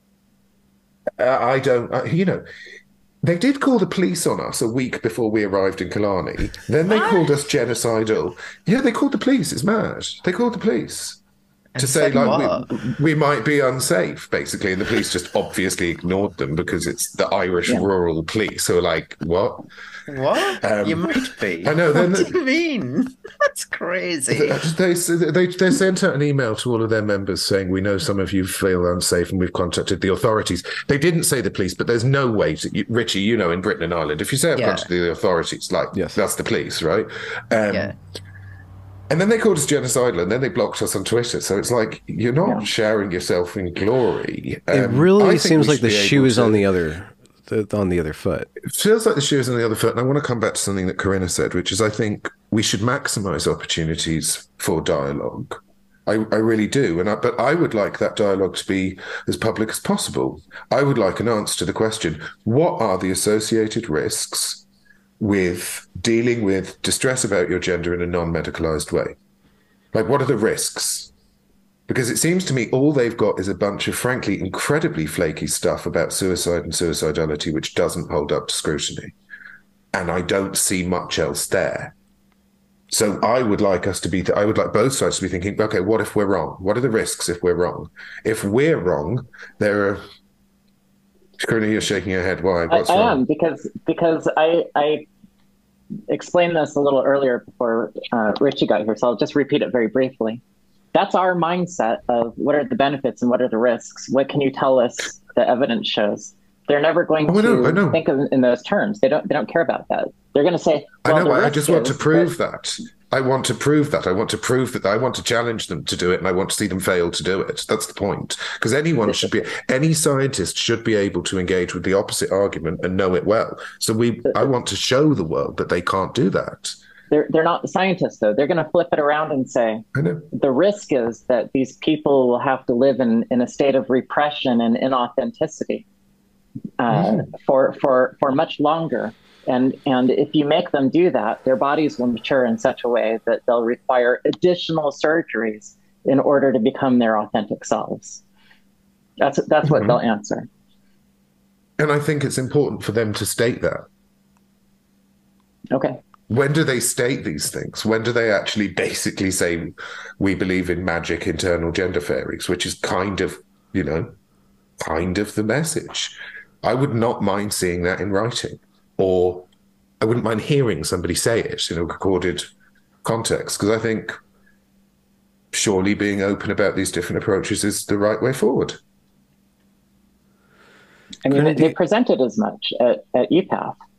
Speaker 3: I don't, I, you know, they did call the police on us a week before we arrived in Killarney. Then they called us genocidal. Yeah, they called the police. It's mad. They called the police. To say, like, we, we might be unsafe, basically. And the police just obviously ignored them because it's the Irish yeah. rural police. So, like, what?
Speaker 4: What? Um, you might be.
Speaker 3: I know.
Speaker 4: What do you mean? That's crazy.
Speaker 3: They, they, they sent out an email to all of their members saying, we know some of you feel unsafe and we've contacted the authorities. They didn't say the police, but there's no way to... You, Richie, you know, in Britain and Ireland, if you say I've yeah. contacted the authorities, like, yes. that's the police, right? Um, yeah. And then they called us genocidal, and then they blocked us on Twitter. So it's like, you're not yeah. showering yourself in glory. Um,
Speaker 2: it really seems like the shoe is to, on the other the, on the other foot.
Speaker 3: It feels like the shoe is on the other foot. And I want to come back to something that Corinna said, which is I think we should maximize opportunities for dialogue. I, I really do. And I, but I would like that dialogue to be as public as possible. I would like an answer to the question, what are the associated risks with dealing with distress about your gender in a non-medicalized way? Like, what are the risks? Because it seems to me all they've got is a bunch of, frankly, incredibly flaky stuff about suicide and suicidality, which doesn't hold up to scrutiny. And I don't see much else there. So I would like us to be, th- I would like both sides to be thinking, okay, what if we're wrong? What are the risks if we're wrong? If we're wrong, there are... Corinna, you're shaking your head. Why? What's
Speaker 1: I, I
Speaker 3: wrong?
Speaker 1: am, because because I I explained this a little earlier before uh, Richie got here, so I'll just repeat it very briefly. That's our mindset of what are the benefits and what are the risks? What can you tell us the evidence shows? They're never going
Speaker 3: oh, I know,
Speaker 1: to
Speaker 3: I know.
Speaker 1: think of in those terms. They don't. They don't care about that. They're going to say, well,
Speaker 3: I know. I just want to prove
Speaker 1: that,
Speaker 3: that. I want to prove that. I want to prove that. I want to challenge them to do it, and I want to see them fail to do it. That's the point. Because anyone should be, any scientist should be able to engage with the opposite argument and know it well. So we, I want to show the world that they can't do that.
Speaker 1: They're they're not the scientists, though. They're going to flip it around and say,
Speaker 3: I know.
Speaker 1: The risk is that these people will have to live in, in a state of repression and inauthenticity uh, mm. for for for much longer. And and if you make them do that, their bodies will mature in such a way that they'll require additional surgeries in order to become their authentic selves. That's that's what mm-hmm. they'll answer.
Speaker 3: And I think it's important for them to state that.
Speaker 1: Okay.
Speaker 3: when do they state these things? When do they actually basically say, we believe in magic internal gender fairies, which is kind of, you know, kind of the message. I would not mind seeing that in writing, or I wouldn't mind hearing somebody say it in a recorded context, because I think surely being open about these different approaches is the right way forward.
Speaker 1: I mean, they presented as much at, at E P A T.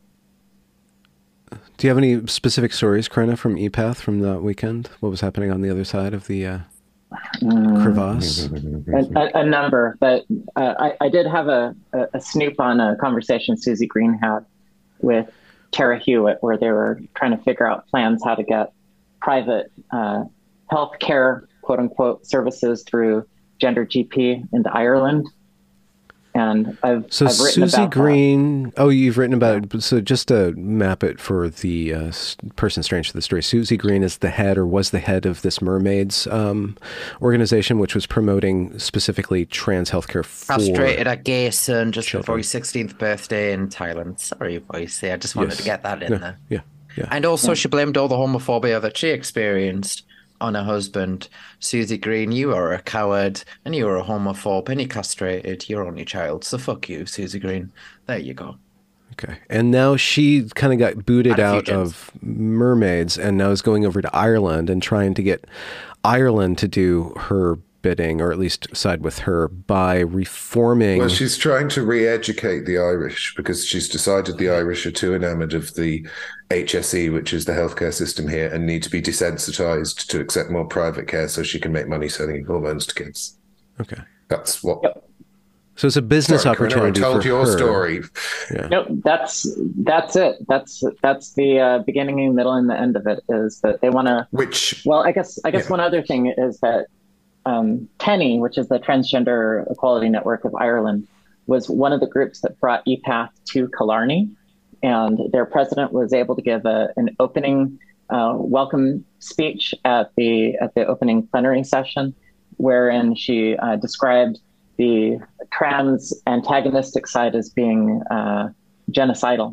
Speaker 2: Do you have any specific stories, Corinna, from E P A T from that weekend? What was happening on the other side of the uh, mm. crevasse?
Speaker 1: A, a, a number, but uh, I, I did have a, a, a snoop on a conversation Susie Green had with Tara Hewitt, where they were trying to figure out plans how to get private uh, healthcare, quote unquote, services through Gender G P into Ireland. And I've,
Speaker 2: so
Speaker 1: I've written
Speaker 2: Susie
Speaker 1: about
Speaker 2: Green,
Speaker 1: that.
Speaker 2: Oh, you've written about it. So just to map it for the uh, person strange to the story, Susie Green is the head, or was the head, of this Mermaids um, organization, which was promoting specifically trans healthcare for
Speaker 4: Castrated a gay son just
Speaker 2: children.
Speaker 4: before his sixteenth birthday in Thailand. Sorry, boys. I just wanted
Speaker 2: yes.
Speaker 4: to get that in
Speaker 2: no,
Speaker 4: there.
Speaker 2: Yeah, yeah.
Speaker 4: And also
Speaker 1: yeah.
Speaker 4: she blamed all the homophobia that she experienced on her husband. Susie Green, you are a coward, and you are a homophobe, and you castrated your only child. So fuck you, Susie Green. There you go.
Speaker 2: Okay. And now she kind of got booted out of Mermaids, and now is going over to Ireland and trying to get Ireland to do her bidding, or at least side with her, by reforming.
Speaker 3: Well, she's trying to re-educate the Irish, because she's decided the Irish are too enamored of the H S E, which is the healthcare system here, and need to be desensitized to accept more private care so she can make money selling hormones to kids.
Speaker 2: Okay.
Speaker 3: That's what...
Speaker 1: Yep.
Speaker 2: So it's a business
Speaker 3: Sorry,
Speaker 2: opportunity
Speaker 3: I told
Speaker 2: for
Speaker 3: your
Speaker 2: her.
Speaker 3: story.
Speaker 2: Yeah.
Speaker 1: No, that's that's it. That's that's the uh, beginning, middle, and the end of it. Is that they want to.
Speaker 3: Which,
Speaker 1: well, I guess I guess
Speaker 3: yeah.
Speaker 1: one other thing is that um, TENI, which is the Transgender Equality Network of Ireland, was one of the groups that brought E P A T to Killarney, and their president was able to give a, an opening uh, welcome speech at the at the opening plenary session, wherein she uh, described the trans antagonistic side as being uh, genocidal.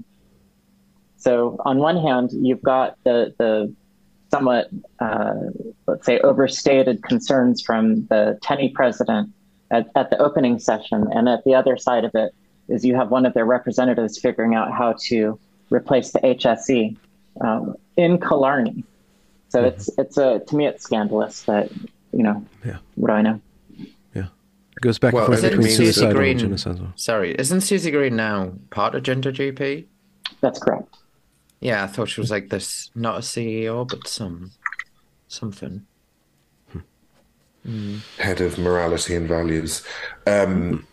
Speaker 1: So on one hand, you've got the the somewhat, uh, let's say, overstated concerns from the TENI president at, at the opening session. And at the other side of it is you have one of their representatives figuring out how to replace the H S E um, in Killarney. So mm-hmm. it's, it's a, to me, it's scandalous that, you know,
Speaker 2: yeah.
Speaker 1: what do I know?
Speaker 2: Yeah. It goes back
Speaker 3: well,
Speaker 2: and forth between
Speaker 4: Susie
Speaker 2: suicide
Speaker 4: Green,
Speaker 2: and genocide.
Speaker 4: Sorry, isn't Susie Green now part of Gender G P?
Speaker 1: That's correct.
Speaker 4: Yeah, I thought she was like this, not a C E O, but some something.
Speaker 2: Hmm.
Speaker 4: Mm.
Speaker 3: Head of morality and values. Um,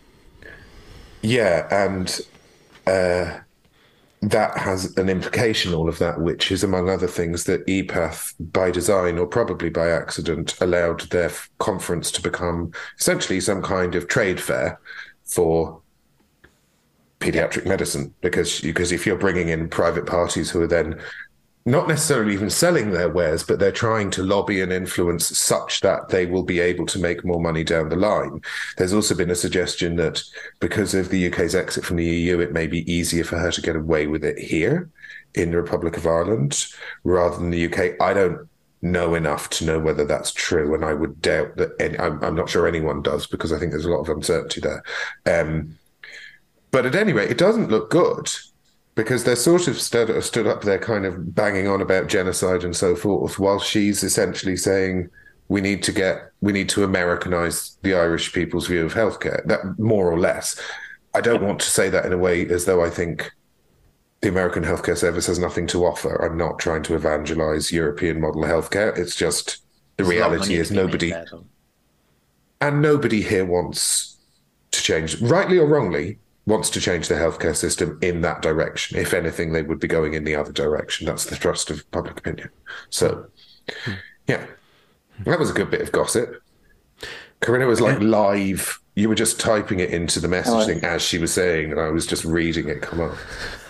Speaker 3: yeah, and uh, that has an implication, all of that, which is, among other things, that E P A T, by design or probably by accident, allowed their f- conference to become essentially some kind of trade fair for pediatric medicine, because because if you're bringing in private parties who are then not necessarily even selling their wares, but they're trying to lobby and influence such that they will be able to make more money down the line. There's also been a suggestion that because of the U K's exit from the E U, it may be easier for her to get away with it here in the Republic of Ireland rather than the U K. I don't know enough to know whether that's true, and I would doubt that any, I'm, I'm not sure anyone does, because I think there's a lot of uncertainty there. Um, But at any rate, it doesn't look good, because they're sort of stood, stood up there kind of banging on about genocide and so forth, while she's essentially saying we need to get, we need to Americanize the Irish people's view of healthcare, that more or less. I don't want to say that in a way as though I think the American healthcare service has nothing to offer. I'm not trying to evangelize European model healthcare. It's just the
Speaker 4: There's
Speaker 3: reality is nobody, there, and nobody here wants to change, rightly or wrongly, wants to change the healthcare system in that direction. If anything, they would be going in the other direction. That's the thrust of public opinion. So, yeah, that was a good bit of gossip. Corinna was like live. You were just typing it into the messaging as she was saying, and I was just reading it come up.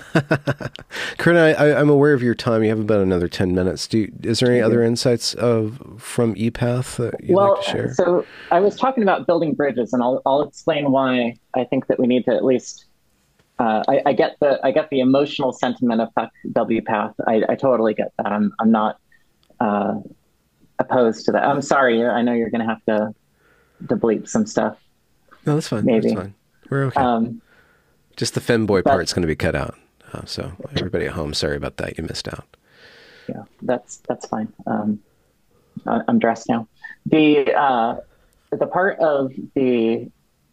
Speaker 2: Corinna, I, I'm aware of your time. You have about another ten minutes. Do you, is there any other insights of from E P A T that you'd
Speaker 1: well,
Speaker 2: like to share?
Speaker 1: So I was talking about building bridges, and I'll, I'll explain why I think that we need to at least uh, I, I get the I get the emotional sentiment of fuck W PATH. I, I totally get that. I'm I'm not uh, opposed to that. I'm sorry. I know you're going to have to to bleep some stuff.
Speaker 2: No, that's fine.
Speaker 1: Maybe
Speaker 2: That's fine. We're okay.
Speaker 1: Um,
Speaker 2: Just the femboy
Speaker 1: but-
Speaker 2: part's going to be cut out. Uh, so everybody at home, sorry about that. You missed out.
Speaker 1: yeah, that's that's fine. Um, I- I'm dressed now. The uh, the part of the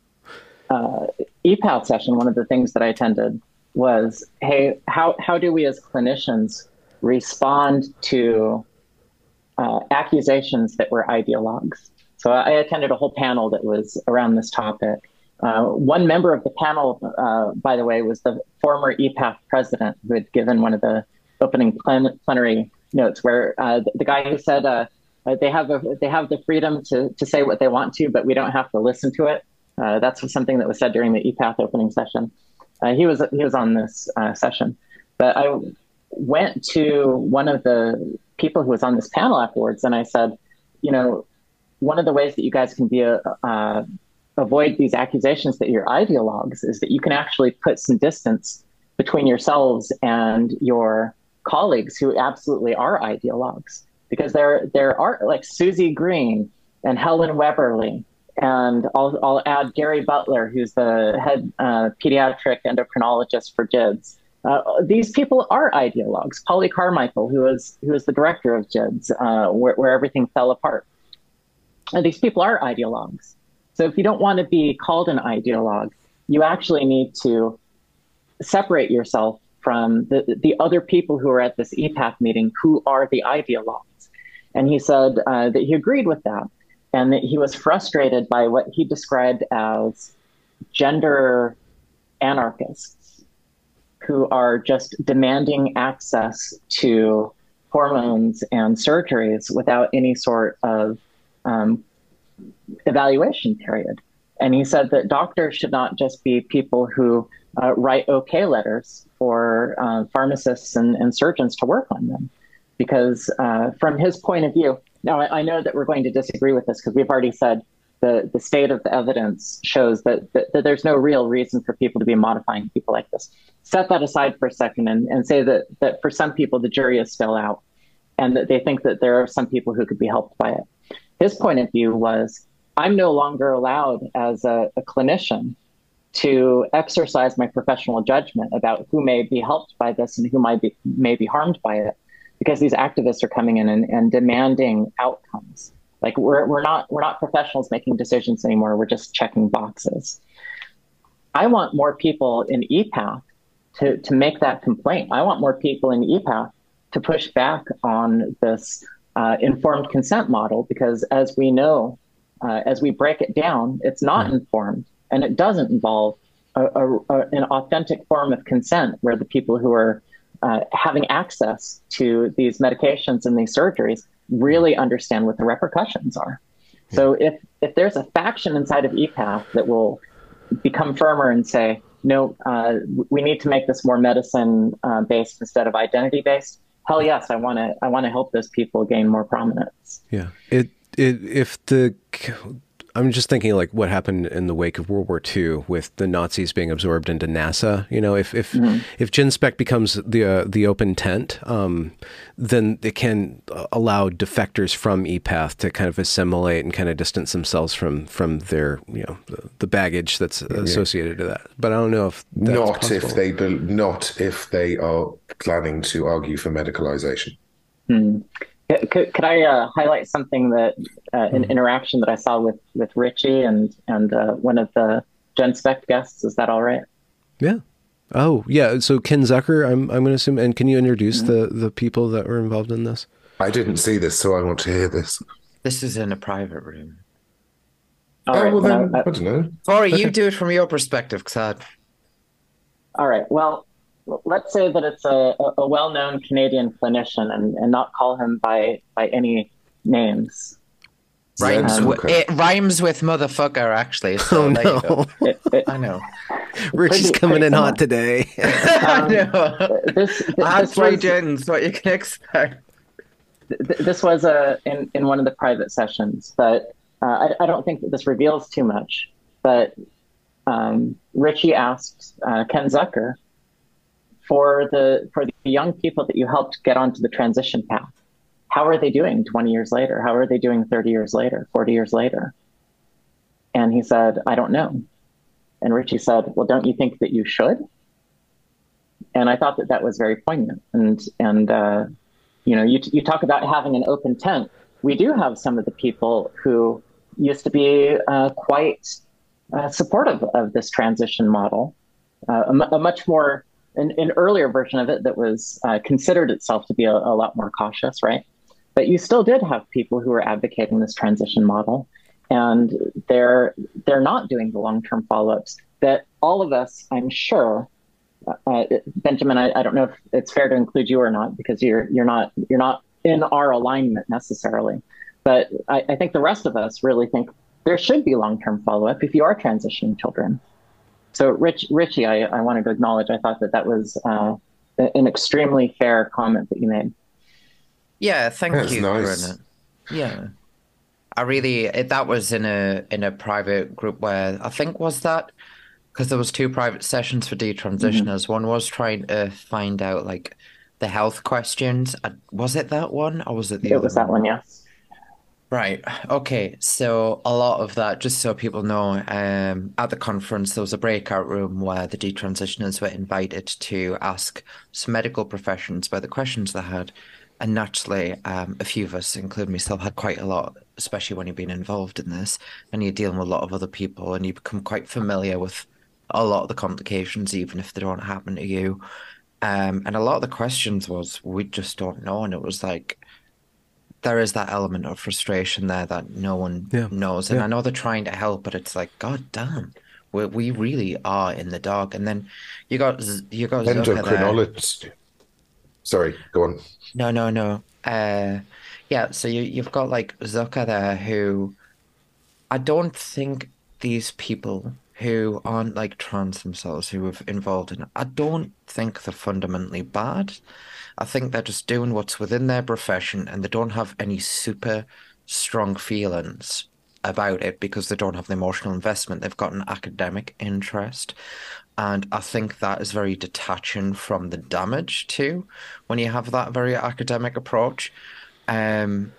Speaker 1: uh, E PATH session, one of the things that I attended was, hey, how how do we as clinicians respond to uh, accusations that we're ideologues? So I attended a whole panel that was around this topic. Uh, one member of the panel, uh, by the way, was the former E PATH president who had given one of the opening plen- plenary notes, where uh, the, the guy who said uh, they have a, they have the freedom to to say what they want to, but we don't have to listen to it. Uh, that's something that was said during the E PATH opening session. Uh, he was he was on this uh, session, but I went to one of the people who was on this panel afterwards, and I said, you know, one of the ways that you guys can be a uh, avoid these accusations that you're ideologues is that you can actually put some distance between yourselves and your colleagues who absolutely are ideologues, because there there are like Susie Green and Helen Weberly, and I'll I'll add Gary Butler, who's the head uh, pediatric endocrinologist for J I D S. Uh, these people are ideologues. Polly Carmichael, who is who is the director of J I D S, uh, where, where everything fell apart. And these people are ideologues. So if you don't want to be called an ideologue, you actually need to separate yourself from the, the other people who are at this E PATH meeting who are the ideologues. And he said uh, that he agreed with that, and that he was frustrated by what he described as gender anarchists who are just demanding access to hormones and surgeries without any sort of um, evaluation period. And he said that doctors should not just be people who uh, write okay letters for uh, pharmacists and, and surgeons to work on them. Because uh, from his point of view, now I, I know that we're going to disagree with this because we've already said the, the state of the evidence shows that, that, that there's no real reason for people to be modifying people like this. Set that aside for a second and, and say that, that for some people, the jury is still out, and that they think that there are some people who could be helped by it. His point of view was, I'm no longer allowed as a, a clinician to exercise my professional judgment about who may be helped by this and who might be, may be harmed by it, because these activists are coming in and, and demanding outcomes. Like we're we're not we're not professionals making decisions anymore. We're just checking boxes. I want more people in E PATH to to make that complaint. I want more people in E PATH to push back on this uh, informed consent model, because as we know, uh, as we break it down, it's not mm-hmm. informed, and it doesn't involve a, a, a, an authentic form of consent where the people who are uh, having access to these medications and these surgeries really understand what the repercussions are. Yeah. So if if there's a faction inside of E PATH that will become firmer and say, no, uh, we need to make this more medicine uh, based instead of identity based, hell yes, I want to I want to help those people gain more prominence.
Speaker 2: Yeah, it it if the I'm just thinking like what happened in the wake of World War Two with the Nazis being absorbed into NASA. You know, if if mm-hmm. if GenSpec becomes the uh, the open tent, um, then it can allow defectors from E PATH to kind of assimilate and kind of distance themselves from from their you know the, the baggage that's associated yeah. to that. But I don't know if that's
Speaker 3: not
Speaker 2: possible.
Speaker 3: if they be, not if they are planning to argue for medicalization.
Speaker 1: Hmm. Could, could I uh, highlight something that uh, an interaction that I saw with with Richie and and uh, one of the GenSpec guests? Is that all right?
Speaker 2: Yeah. Oh, yeah. So Ken Zucker, I'm I'm going to assume. And can you introduce mm-hmm. the the people that were involved in this?
Speaker 3: I didn't see this, so I want to hear this.
Speaker 4: This is in a private room.
Speaker 1: All
Speaker 3: oh,
Speaker 1: right,
Speaker 3: well then,
Speaker 1: I,
Speaker 3: I don't know.
Speaker 4: Corey, you do it from your perspective, because I...
Speaker 1: All right. Well, let's say that it's a, a well-known Canadian clinician and, and not call him by, by any names.
Speaker 4: Rhymes,
Speaker 3: um,
Speaker 4: with, it rhymes with motherfucker, actually. So
Speaker 2: oh,
Speaker 4: there
Speaker 2: no.
Speaker 4: you go.
Speaker 1: It, it,
Speaker 4: I know.
Speaker 2: Richie's
Speaker 1: pretty,
Speaker 2: coming
Speaker 1: pretty
Speaker 2: in
Speaker 1: similar.
Speaker 2: hot today.
Speaker 4: I
Speaker 1: um,
Speaker 4: know.
Speaker 1: This, this,
Speaker 4: I have
Speaker 1: this
Speaker 4: three
Speaker 1: was,
Speaker 4: gins, what you can expect.
Speaker 1: th- this was a, in, in one of the private sessions, but uh, I, I don't think that this reveals too much. But um, Richie asked uh, Ken Zucker for the for the young people that you helped get onto the transition path. How are they doing twenty years later? How are they doing thirty years later, forty years later? And he said, I don't know. And Richie said, well, don't you think that you should? And I thought that that was very poignant. And, and uh, you know, you, you talk about having an open tent. We do have some of the people who used to be uh, quite uh, supportive of this transition model, uh, a, a much more, an, an earlier version of it that was uh, considered itself to be a, a lot more cautious, right? But you still did have people who were advocating this transition model, and they're they're not doing the long-term follow-ups that all of us, I'm sure, uh, Benjamin, I, I don't know if it's fair to include you or not, because you're you're not you're not in our alignment necessarily, but I, I think the rest of us really think there should be long-term follow-up if you are transitioning children. So, Rich, Richie, I, I wanted to acknowledge. I thought that that was uh, an extremely fair comment that you made.
Speaker 4: Yeah, thank
Speaker 3: That's
Speaker 4: you,
Speaker 3: nice.
Speaker 4: Brennan. Yeah. I really it, that was in a in a private group where I think was that because there was two private sessions for detransitioners. Mm-hmm. One was trying to find out like the health questions. Uh, was it that one or was it the
Speaker 1: it
Speaker 4: other
Speaker 1: was that one? Yes.
Speaker 4: Right. Okay. So a lot of that, just so people know, um, at the conference there was a breakout room where the detransitioners were invited to ask some medical professions about the questions they had. And naturally, um, a few of us, including myself, had quite a lot, especially when you've been involved in this and you're dealing with a lot of other people and you become quite familiar with a lot of the complications, even if they don't happen to you. Um, and a lot of the questions was, we just don't know. And it was like, there is that element of frustration there that no one yeah. knows. And yeah. I know they're trying to help, but it's like, God damn, we we really are in the dark. And then you got, you got
Speaker 3: endocrinologist. There. Sorry, go on.
Speaker 4: No, no, no. Uh, yeah, so you, you've got like Zucker there who I don't think these people who aren't like trans themselves who are involved in it, I don't think they're fundamentally bad. I think they're just doing what's within their profession and they don't have any super strong feelings about it because they don't have the emotional investment. They've got an academic interest. And I think that is very detaching from the damage too, when you have that very academic approach. Um,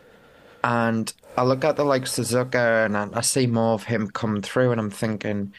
Speaker 4: and I look at the likes of Zucker and I, I see more of him come through and I'm thinking,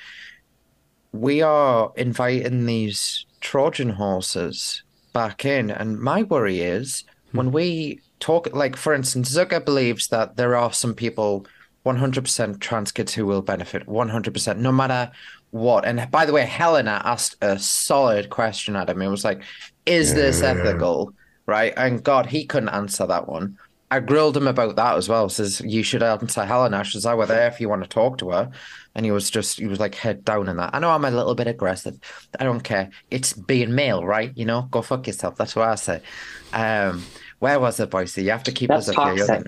Speaker 4: we are inviting these Trojan horses back in. And my worry is hmm. when we talk, like for instance, Zucker believes that there are some people, one hundred percent trans kids who will benefit, one hundred percent, no matter what. And by the way, Helena asked a solid question at him. It was like, is this ethical? Right? And God, he couldn't answer that one. I grilled him about that as well. Says, you should answer Helena. She says, I were there if you want to talk to her. And he was just, he was like head down in that. I know I'm a little bit aggressive. I don't care. It's being male, right? You know, go fuck yourself. That's what I say. Um, where was it, Boise? You have to keep
Speaker 1: That's
Speaker 4: us
Speaker 1: up
Speaker 4: here.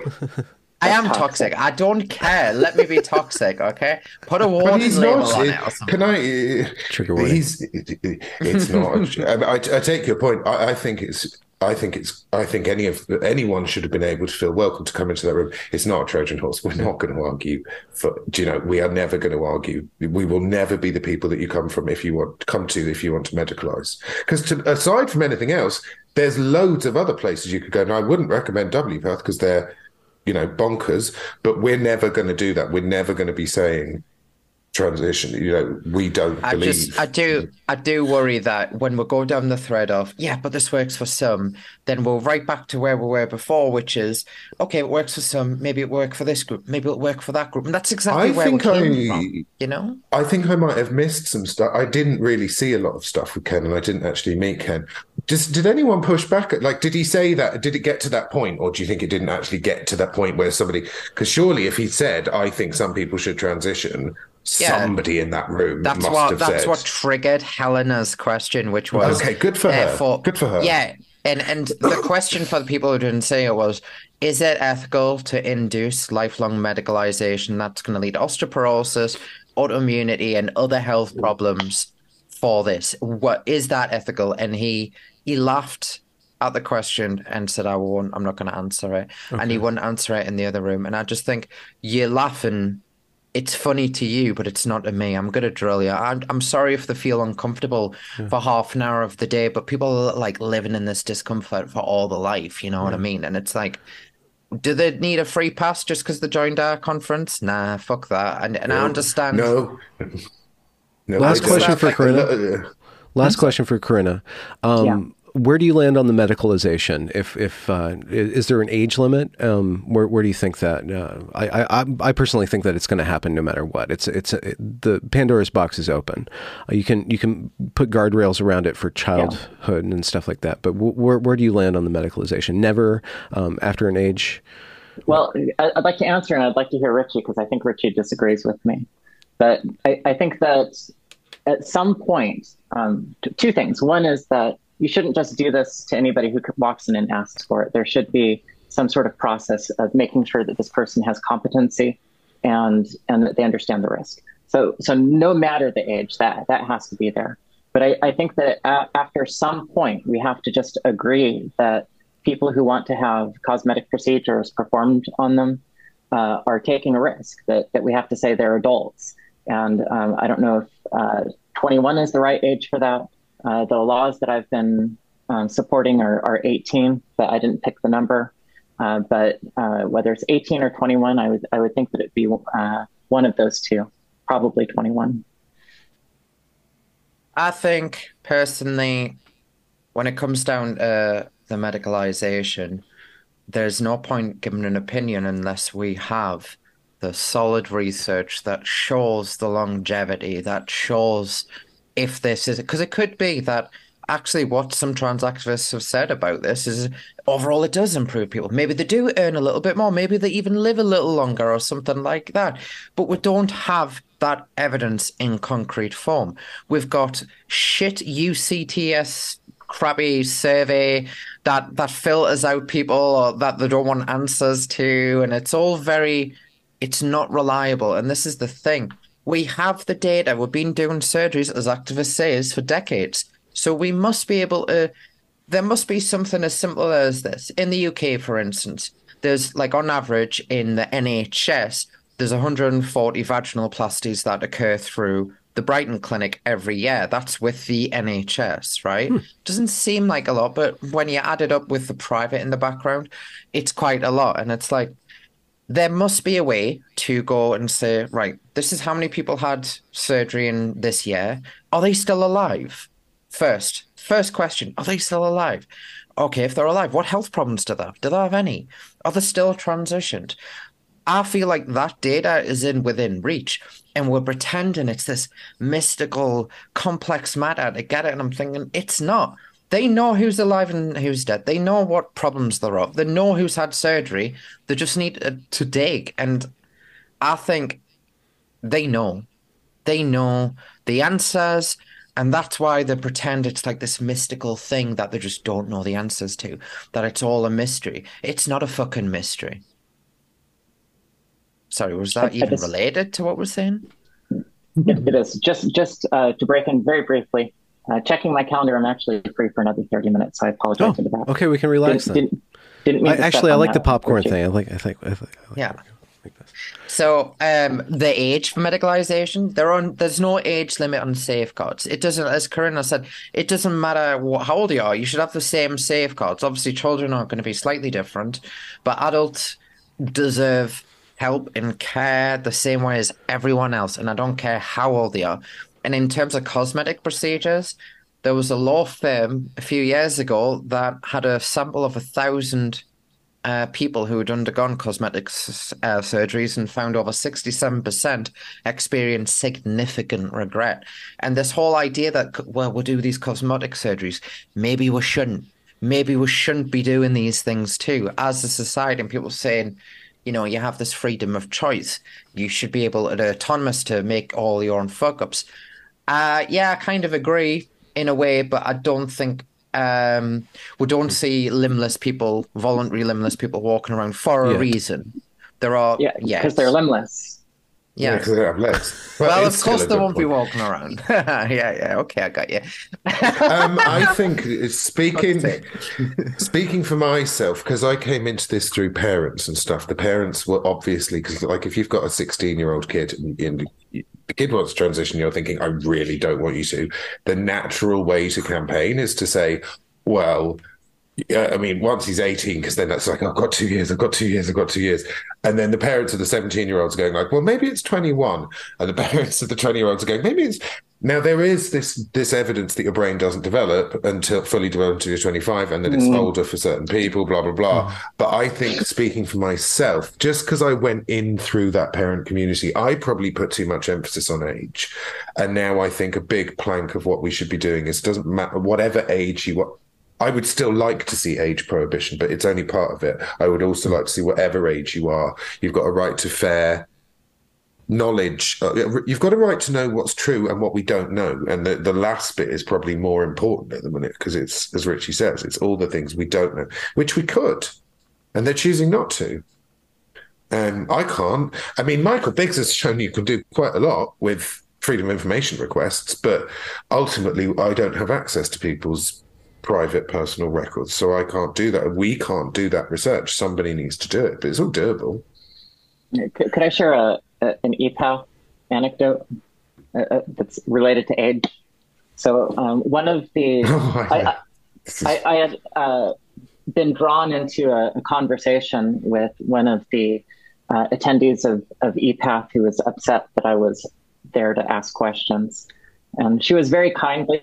Speaker 4: I am toxic. toxic. I don't care. Let me be toxic, okay? Put a warning label not, on it or something.
Speaker 3: Can I?
Speaker 2: Trigger warning.
Speaker 3: He's. It's not. I, I take your point. I, I think it's. I think it's. I think any of anyone should have been able to feel welcome to come into that room. It's not a Trojan horse. We're not going to argue. For you know, we are never going to argue. We will never be the people that you come from if you want come to if you want to medicalise. Because aside from anything else, there's loads of other places you could go. And I wouldn't recommend W PATH because they're, you know, bonkers. But we're never going to do that. We're never going to be saying transition, you know, we don't
Speaker 4: I
Speaker 3: believe.
Speaker 4: Just, I do I do worry that when we go down the thread of, yeah, but this works for some, then we'll right back to where we were before, which is, okay, it works for some, maybe it worked for this group, maybe it'll work for that group. And that's exactly I where we came I, from, you know?
Speaker 3: I think I might have missed some stuff. I didn't really see a lot of stuff with Ken and I didn't actually meet Ken. Just, did anyone push back? At, like, did he say that? Did it get to that point? Or do you think it didn't actually get to that point where somebody, because surely if he said, I think some people should transition, yeah. somebody in that room
Speaker 4: that's
Speaker 3: must
Speaker 4: what
Speaker 3: have
Speaker 4: that's
Speaker 3: said.
Speaker 4: what triggered Helena's question, which was
Speaker 3: okay, good for her. For, good for her.
Speaker 4: Yeah, and and the question for the people who didn't say it was: is it ethical to induce lifelong medicalization that's going to lead to osteoporosis, autoimmunity, and other health problems for this? What is that ethical? And he he laughed at the question and said, "I won't. I'm not going to answer it." Okay. And he wouldn't answer it in the other room. And I just think you're laughing it's funny to you, but it's not to me. I'm gonna drill you. I'm I'm sorry if they feel uncomfortable
Speaker 2: Yeah.
Speaker 4: for half an hour of the day, but people are like living in this discomfort for all the life, you know
Speaker 2: Yeah.
Speaker 4: what I mean? And it's like, do they need a free pass just because they joined our conference? Nah, fuck that. And and I
Speaker 3: No,
Speaker 4: understand.
Speaker 3: no, no.
Speaker 2: Last
Speaker 3: they
Speaker 2: question
Speaker 3: don't.
Speaker 2: for
Speaker 3: Like,
Speaker 2: Corinna.
Speaker 3: uh,
Speaker 2: Last question for Corinna. Um, Where do you land on the medicalization? If if uh, i- is there an age limit? Um, where where do you think that? Uh, I, I I I personally think that it's going to happen no matter what. It's it's it, the Pandora's box is open. Uh, you can you can put guardrails around it for childhood and stuff like that. But w- where where do you land on the medicalization? Never um, after an age.
Speaker 1: Well, I- I'd like to answer, and I'd like to hear Richie, because I think Richie disagrees with me. But I, I think that at some point, um, t- two things. One is that you shouldn't just do this to anybody who walks in and asks for it. There should be some sort of process of making sure that this person has competency and and that they understand the risk. So so no matter the age, that that has to be there. But I, I think that a- after some point, we have to just agree that people who want to have cosmetic procedures performed on them uh, are taking a risk, that, that we have to say they're adults. And um, I don't know if uh, twenty-one is the right age for that. Uh, the laws that I've been um, supporting are, are eighteen, but I didn't pick the number. Uh, but uh, whether it's eighteen or twenty-one, I would I would think that it'd be uh, one of those two, probably twenty-one.
Speaker 4: I think personally, when it comes down to the medicalization, there's no point giving an opinion unless we have the solid research that shows the longevity, that shows if this is, because it could be that actually what some trans activists have said about this is overall it does improve people. Maybe they do earn a little bit more, maybe they even live a little longer or something like that. But we don't have that evidence in concrete form. We've got shit U C T S crabby survey that that filters out people or that they don't want answers to, and it's all very, it's not reliable. And this is the thing. We have the data. We've been doing surgeries, as activists say, for decades. So we must be able to, there must be something as simple as this. In the U K, for instance, there's like on average in the N H S, there's one hundred forty vaginoplasties that occur through the Brighton Clinic every year. That's with the N H S, right?
Speaker 2: Hmm.
Speaker 4: Doesn't seem like a lot, but when you add it up with the private in the background, it's quite a lot. And it's like, there must be a way to go and say, right, this is how many people had surgery in this year. Are they still alive? First, first question, are they still alive? Okay, if they're alive, what health problems do they have? Do they have any? Are they still transitioned? I feel like that data is in within reach, and we're pretending it's this mystical, complex matter to get it. And I'm thinking it's not. They know who's alive and who's dead. They know what problems there are. They know who's had surgery. They just need to, to dig. And I think they know. They know the answers. And that's why they pretend it's like this mystical thing that they just don't know the answers to, that it's all a mystery. It's not a fucking mystery. Sorry, was that
Speaker 1: I, I
Speaker 4: even
Speaker 1: just,
Speaker 4: related to what we're saying?
Speaker 1: it, it is. Just just uh, to break in very briefly, uh, checking my calendar, I'm actually free for another thirty minutes, so I apologize
Speaker 2: Oh,
Speaker 1: for that.
Speaker 2: okay, we can relax
Speaker 1: Didn't,
Speaker 2: then.
Speaker 1: didn't, didn't mean
Speaker 2: I,
Speaker 1: to
Speaker 2: actually,
Speaker 1: step
Speaker 2: I
Speaker 1: on
Speaker 2: like the
Speaker 1: that,
Speaker 2: popcorn
Speaker 1: Richie.
Speaker 2: thing. I like, I think, I, think, I like,
Speaker 4: Yeah.
Speaker 2: I like this.
Speaker 4: So, um, the age for medicalization, there on there's no age limit on safeguards. It doesn't, as Corinna said, it doesn't matter what, how old you are. You should have the same safeguards. Obviously, children are going to be slightly different, but adults deserve help and care the same way as everyone else. And I don't care how old they are. And in terms of cosmetic procedures, there was a law firm a few years ago that had a sample of a thousand uh, people who had undergone cosmetic uh, surgeries and found over sixty-seven percent experienced significant regret. And this whole idea that, well, we'll do these cosmetic surgeries, maybe we shouldn't. Maybe we shouldn't be doing these things too, as a society, and people saying, you know, you have this freedom of choice. You should be able to autonomous to make all your own fuck ups. Uh, yeah, I kind of agree in a way, but I don't think um, we don't see limbless people, voluntary limbless people walking around for a
Speaker 2: Yeah.
Speaker 4: reason. There are,
Speaker 1: Yeah, because
Speaker 4: yes.
Speaker 1: they're limbless.
Speaker 3: Yeah,
Speaker 4: Yeah.
Speaker 3: because I don't have legs. But
Speaker 4: Well,
Speaker 3: it's
Speaker 4: of
Speaker 3: still
Speaker 4: course
Speaker 3: a
Speaker 4: they
Speaker 3: good
Speaker 4: won't be
Speaker 3: point.
Speaker 4: walking around. Yeah, yeah. Okay, I got you.
Speaker 3: Um, I think it's
Speaker 4: Fuck's
Speaker 3: speaking
Speaker 4: sake.
Speaker 3: speaking for myself, because I came into this through parents and stuff. The parents were obviously, because like if you've got a sixteen year old kid and, and the kid wants to transition, you're thinking, I really don't want you to. The natural way to campaign is to say, well, yeah, I mean, once he's eighteen, because then that's like, I've got two years, I've got two years, I've got two years. And then the parents of the seventeen year olds are going like, well, maybe it's twenty-one. And the parents of the twenty year olds are going, maybe it's. Now, there is this this evidence that your brain doesn't develop until fully developed until you're twenty-five, and that it's
Speaker 1: Mm.
Speaker 3: older for certain people, blah, blah, blah. But I think, speaking for myself, just because I went in through that parent community, I probably put too much emphasis on age. And now I think a big plank of what we should be doing is, it doesn't matter, whatever age you want. I would still like to see age prohibition, but it's only part of it. I would also like to see whatever age you are, you've got a right to fair knowledge. Uh, You've got a right to know what's true and what we don't know. And the, the last bit is probably more important at the minute, because it's, as Richie says, it's all the things we don't know, which we could, and they're choosing not to. And I can't. I mean, Michael Biggs has shown you can do quite a lot with freedom of information requests, but ultimately, I don't have access to people's private personal records, so I can't do that. We can't do that research. Somebody needs to do it, but it's all doable.
Speaker 1: Could, could I share a, a an E P A L anecdote uh, uh, that's related to age? So um, one of the
Speaker 3: Oh,
Speaker 1: I,
Speaker 3: yeah.
Speaker 1: I, I, I had uh, been drawn into a, a conversation with one of the uh, attendees of, of E P A T who was upset that I was there to ask questions, and she was very kindly.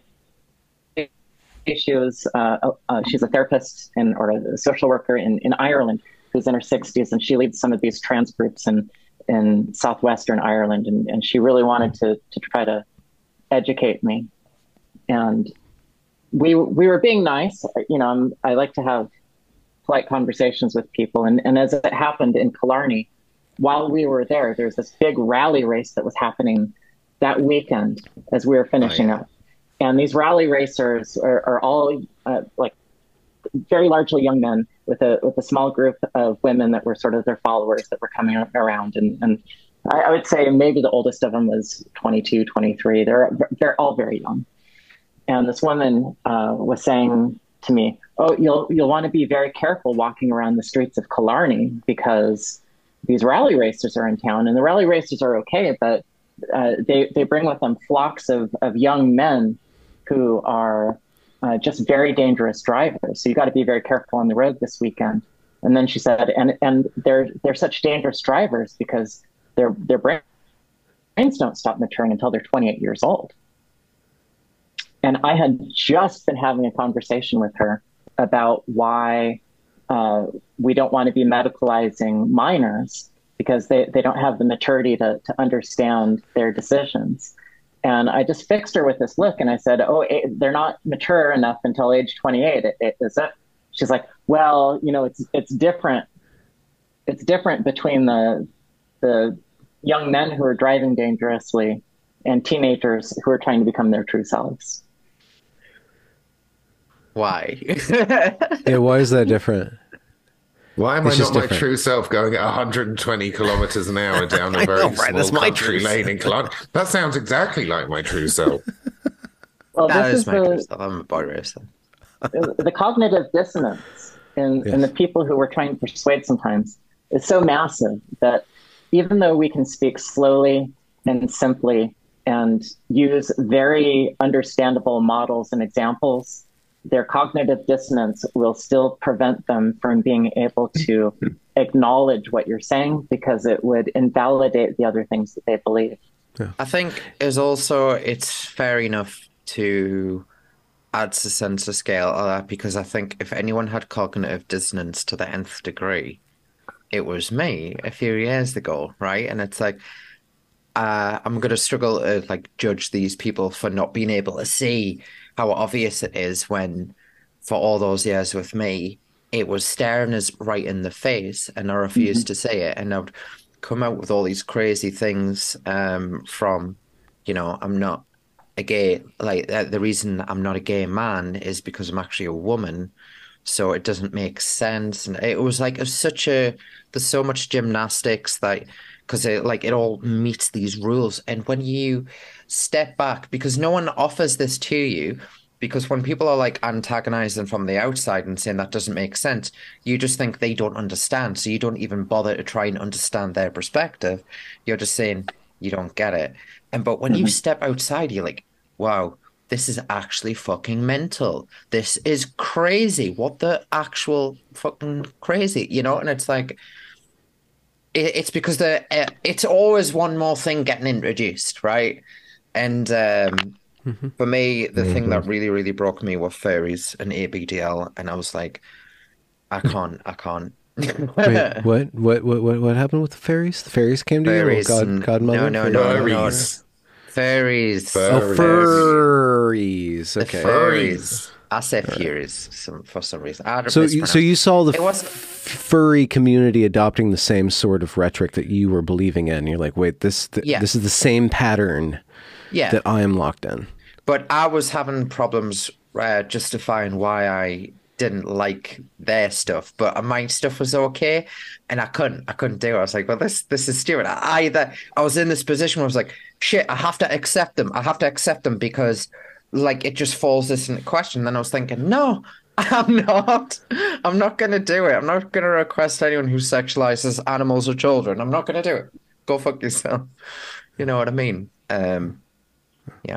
Speaker 1: She was uh, uh, she's a therapist and or a social worker in, in Ireland who's in her sixties, and she leads some of these trans groups in in southwestern Ireland, and, and she really wanted to to try to educate me. And we we were being nice, you know. I'm, I like to have polite conversations with people, and and as it happened in Killarney, while we were there, there's this big rally race that was happening that weekend as we were finishing
Speaker 4: Oh, yeah.
Speaker 1: up. And these rally racers are, are all uh, like very largely young men with a with a small group of women that were sort of their followers that were coming around. And, and I, I would say maybe the oldest of them was twenty-two, twenty-three. They're they're all very young. And this woman uh, was saying to me, "Oh, you'll you'll want to be very careful walking around the streets of Killarney because these rally racers are in town, and the rally racers are okay, but uh, they they bring with them flocks of of young men who are uh, just very dangerous drivers. So you got to be very careful on the road this weekend." And then she said, and and they're they're such dangerous drivers because their their brains don't stop maturing until they're twenty-eight years old. And I had just been having a conversation with her about why uh, we don't want to be medicalizing minors because they, they don't have the maturity to, to understand their decisions. And I just fixed her with this look, and I said, "Oh, it, they're not mature enough until age twenty-eight. It, it, is it?" She's like, "Well, you know, it's it's different. It's different between the the young men who are driving dangerously and teenagers who are trying to become their true selves."
Speaker 4: Why?
Speaker 2: Yeah, why is that different?
Speaker 3: Why am
Speaker 2: It's
Speaker 3: I
Speaker 2: just
Speaker 3: not my
Speaker 2: different.
Speaker 3: true self going at one hundred twenty kilometers an hour down a
Speaker 4: I
Speaker 3: very
Speaker 4: know, right?
Speaker 3: small
Speaker 4: That's my
Speaker 3: country
Speaker 4: true
Speaker 3: lane in Killarney? That sounds exactly like my true self.
Speaker 1: Well,
Speaker 4: That
Speaker 1: this
Speaker 4: is
Speaker 1: is
Speaker 4: my true
Speaker 1: the
Speaker 4: stuff. I'm a boy racer.
Speaker 1: the cognitive dissonance in,
Speaker 2: Yes.
Speaker 1: in the people who we're trying to persuade sometimes is so massive that even though we can speak slowly and simply and use very understandable models and examples, their cognitive dissonance will still prevent them from being able to acknowledge what you're saying because it would invalidate the other things that they believe.
Speaker 4: I think is also it's fair enough to add to sense of scale of that because I think if anyone had cognitive dissonance to the nth degree, it was me a few years ago, right? And it's like uh, I'm going to struggle to like judge these people for not being able to see how obvious it is when, for all those years with me, it was staring us right in the face, and I refused to say it, and I would come out with all these crazy things um, from, you know, I'm not a gay, like uh, the reason I'm not a gay man is because I'm actually a woman, so it doesn't make sense. And it was like it was such a there's so much gymnastics that because it like it all meets these rules. And when you step back, because no one offers this to you, because when people are like antagonizing from the outside and saying that doesn't make sense, you just think they don't understand. So you don't even bother to try and understand their perspective. You're just saying you don't get it. And but when mm-hmm. you step outside, you're like, wow, this is actually fucking mental. This is crazy. What the actual fucking crazy, you know? And it's like, it, it's because the uh, it's always one more thing getting introduced, right? And um, mm-hmm. for me, the mm-hmm. thing that really, really broke me were furries and A B D L, and I was like, I can't, I can't.
Speaker 2: Wait, what? What? What? What? What happened with the fairies? The fairies came to
Speaker 4: fairies
Speaker 2: you, or God,
Speaker 4: and,
Speaker 2: Godmother?
Speaker 4: No, no, no,
Speaker 3: furries.
Speaker 4: no. Fairies.
Speaker 2: Oh, furries. Okay.
Speaker 4: The furries. I said furries some, for some reason. I
Speaker 2: so, you, so you saw the
Speaker 4: was...
Speaker 2: f- furry community adopting the same sort of rhetoric that you were believing in. You're like, wait, this th-
Speaker 4: yeah.
Speaker 2: this is the same pattern
Speaker 4: yeah.
Speaker 2: that I am locked in.
Speaker 4: But I was having problems uh, justifying why I didn't like their stuff, but my stuff was okay, and I couldn't. I couldn't do it. I was like, well, this this is stupid. I either I was in this position where I was like, shit, I have to accept them. I have to accept them because, like, it just falls this into question. Then I was thinking, no, I'm not. I'm not going to do it. I'm not going to request anyone who sexualizes animals or children. I'm not going to do it. Go fuck yourself. You know what I mean? Um, yeah.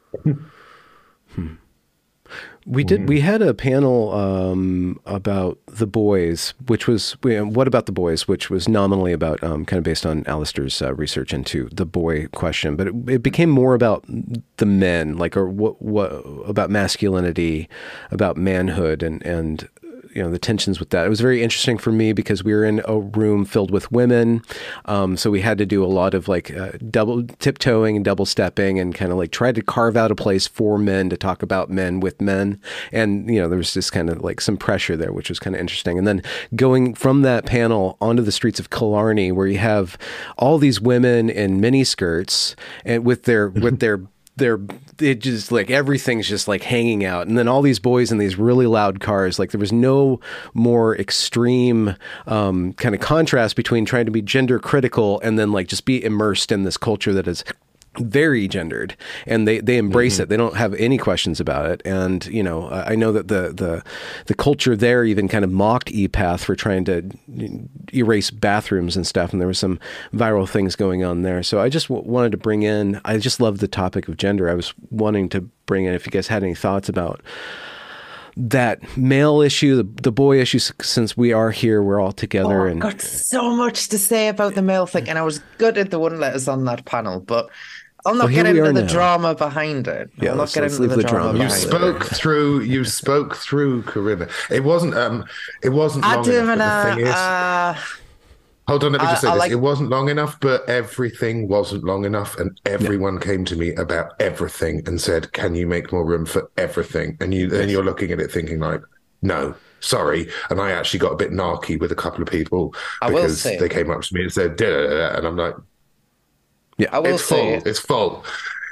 Speaker 2: hmm. We did. We had a panel um, about the boys, which was what about the boys, which was nominally about um, kind of based on Alistair's uh, research into the boy question, but it, it became more about the men, like or what what about masculinity, about manhood, and and you know the tensions with that. It was very interesting for me because we were in a room filled with women, um, so we had to do a lot of like uh, double tiptoeing and double stepping and kind of like try to carve out a place for men to talk about men with men. And you know there was just kind of like some pressure there, which was kind of interesting. And then going from that panel onto the streets of Killarney, where you have all these women in miniskirts and with their with their they're it just like everything's just like hanging out, and then all these boys in these really loud cars. Like there was no more extreme um, kind of contrast between trying to be gender critical and then like just be immersed in this culture that is very gendered, and they they embrace mm-hmm. it. They don't have any questions about it. And you know, I know that the the the culture there even kind of mocked E PATH for trying to erase bathrooms and stuff, and there was some viral things going on there. So I just w- wanted to bring in, I just love the topic of gender. I was wanting to bring in if you guys had any thoughts about that male issue, the, the boy issue, since we are here, we're all together.
Speaker 4: Oh,
Speaker 2: and
Speaker 4: I've got so much to say about the male thing, and I was good at the one letters on that panel, but I'll not
Speaker 2: well,
Speaker 4: get into the
Speaker 2: now.
Speaker 4: drama behind it.
Speaker 2: Yeah,
Speaker 4: I'll not
Speaker 2: let's,
Speaker 4: get
Speaker 2: let's
Speaker 4: into the,
Speaker 2: the
Speaker 4: drama.
Speaker 2: drama.
Speaker 3: You spoke it. through. You spoke through Corinna. It wasn't. Um. It wasn't long enough. But the thing is, uh, hold on. Let me just say I, this. I like... It wasn't long enough, but everything wasn't long enough, and everyone yeah. came to me about everything and said, "Can you make more room for everything?" And you, then you're looking at it thinking like, "No." Sorry, and I actually got a bit narky with a couple of people
Speaker 4: I
Speaker 3: because they came up to me and said, da, da, da, and I'm like,
Speaker 4: "Yeah, I will
Speaker 3: it's
Speaker 4: say
Speaker 3: full. It's full."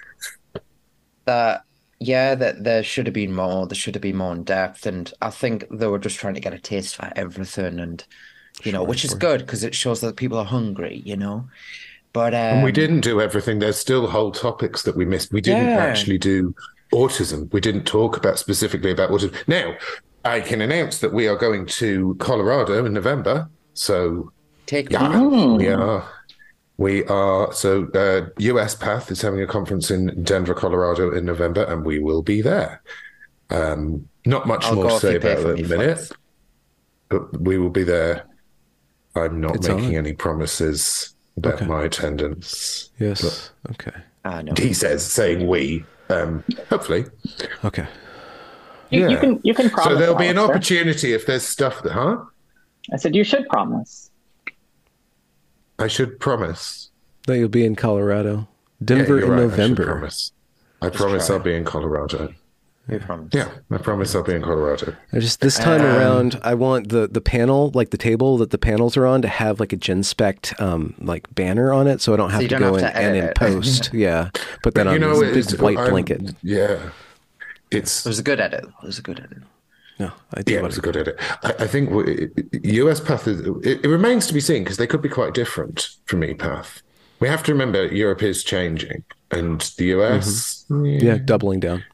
Speaker 4: That yeah, that there should have been more. There should have been more in depth, and I think they were just trying to get a taste for everything, and you know, sure, which sure. is good because it shows that people are hungry, you know. But um,
Speaker 3: and we didn't do everything. There's still whole topics that we missed. We didn't
Speaker 4: yeah.
Speaker 3: actually do autism. We didn't talk about specifically about autism. Now, I can announce that we are going to Colorado in November. So
Speaker 4: take
Speaker 3: yeah, oh. we are. We are, so uh, U S PATH is having a conference in Denver, Colorado in November, and we will be there. Um, not much
Speaker 4: I'll
Speaker 3: more to say about it at the minute,
Speaker 4: flights.
Speaker 3: but we will be there. I'm not
Speaker 2: it's
Speaker 3: making
Speaker 2: on.
Speaker 3: any promises about
Speaker 2: okay.
Speaker 3: my attendance.
Speaker 2: Yes, okay.
Speaker 4: I know.
Speaker 3: He says, saying we, um, hopefully.
Speaker 2: Okay.
Speaker 1: You, yeah. you can you can promise.
Speaker 3: So there'll be an
Speaker 1: Alistair.
Speaker 3: opportunity if there's stuff that, huh?
Speaker 1: I said you should promise.
Speaker 3: I should promise
Speaker 2: that you'll be in Colorado, Denver
Speaker 3: yeah,
Speaker 2: in
Speaker 3: right.
Speaker 2: November.
Speaker 3: I promise. I promise I'll be in Colorado.
Speaker 4: You promise.
Speaker 3: Yeah, I promise I'll be in Colorado.
Speaker 2: I just this time
Speaker 3: um,
Speaker 2: around, I want the the panel, like the table that the panels are on, to have like a GenSpect um like banner on it, so I don't have
Speaker 4: so
Speaker 2: to
Speaker 4: don't
Speaker 2: go
Speaker 4: have
Speaker 2: in
Speaker 4: to
Speaker 2: and in post. yeah, put that
Speaker 3: but
Speaker 2: on
Speaker 3: you know,
Speaker 2: this big white
Speaker 3: I'm,
Speaker 2: blanket.
Speaker 3: Yeah, it's
Speaker 4: it was a good edit. It was a good edit.
Speaker 2: No, I do.
Speaker 3: Yeah, it was a good edit. I, I think U S Path is, it, it remains to be seen because they could be quite different from E Path. We have to remember Europe is changing and the U S,
Speaker 2: mm-hmm. yeah. yeah, doubling down.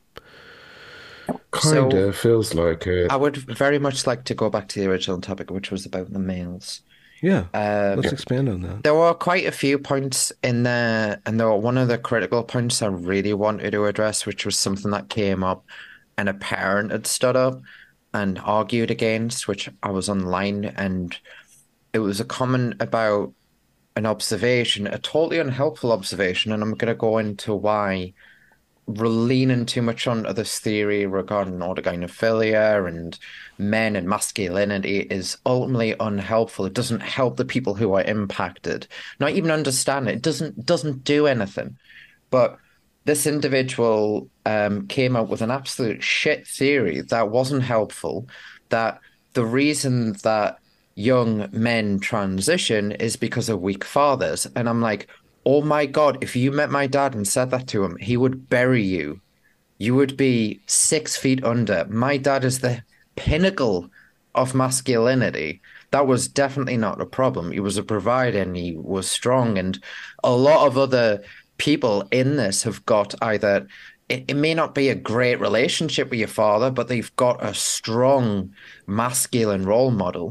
Speaker 3: Kind
Speaker 4: so,
Speaker 3: of feels like it.
Speaker 4: I would very much like to go back to the original topic, which was about the males.
Speaker 2: Yeah, um, let's expand on that.
Speaker 4: There were quite a few points in there, and there were one of the critical points I really wanted to address, which was something that came up and a parent had stood up and argued against, which I was online, and it was a comment about an observation, a totally unhelpful observation, and I'm going to go into why we're leaning too much onto this theory regarding autogynephilia and men and masculinity is ultimately unhelpful. It doesn't help the people who are impacted, not even understand it. It doesn't doesn't do anything. But this individual um, came up with an absolute shit theory that wasn't helpful, that the reason that young men transition is because of weak fathers. And I'm like, oh my God, if you met my dad and said that to him, he would bury you. You would be six feet under. My dad is the pinnacle of masculinity. That was definitely not a problem. He was a provider and he was strong. And a lot of other people in this have got either, it, it may not be a great relationship with your father, but they've got a strong masculine role model.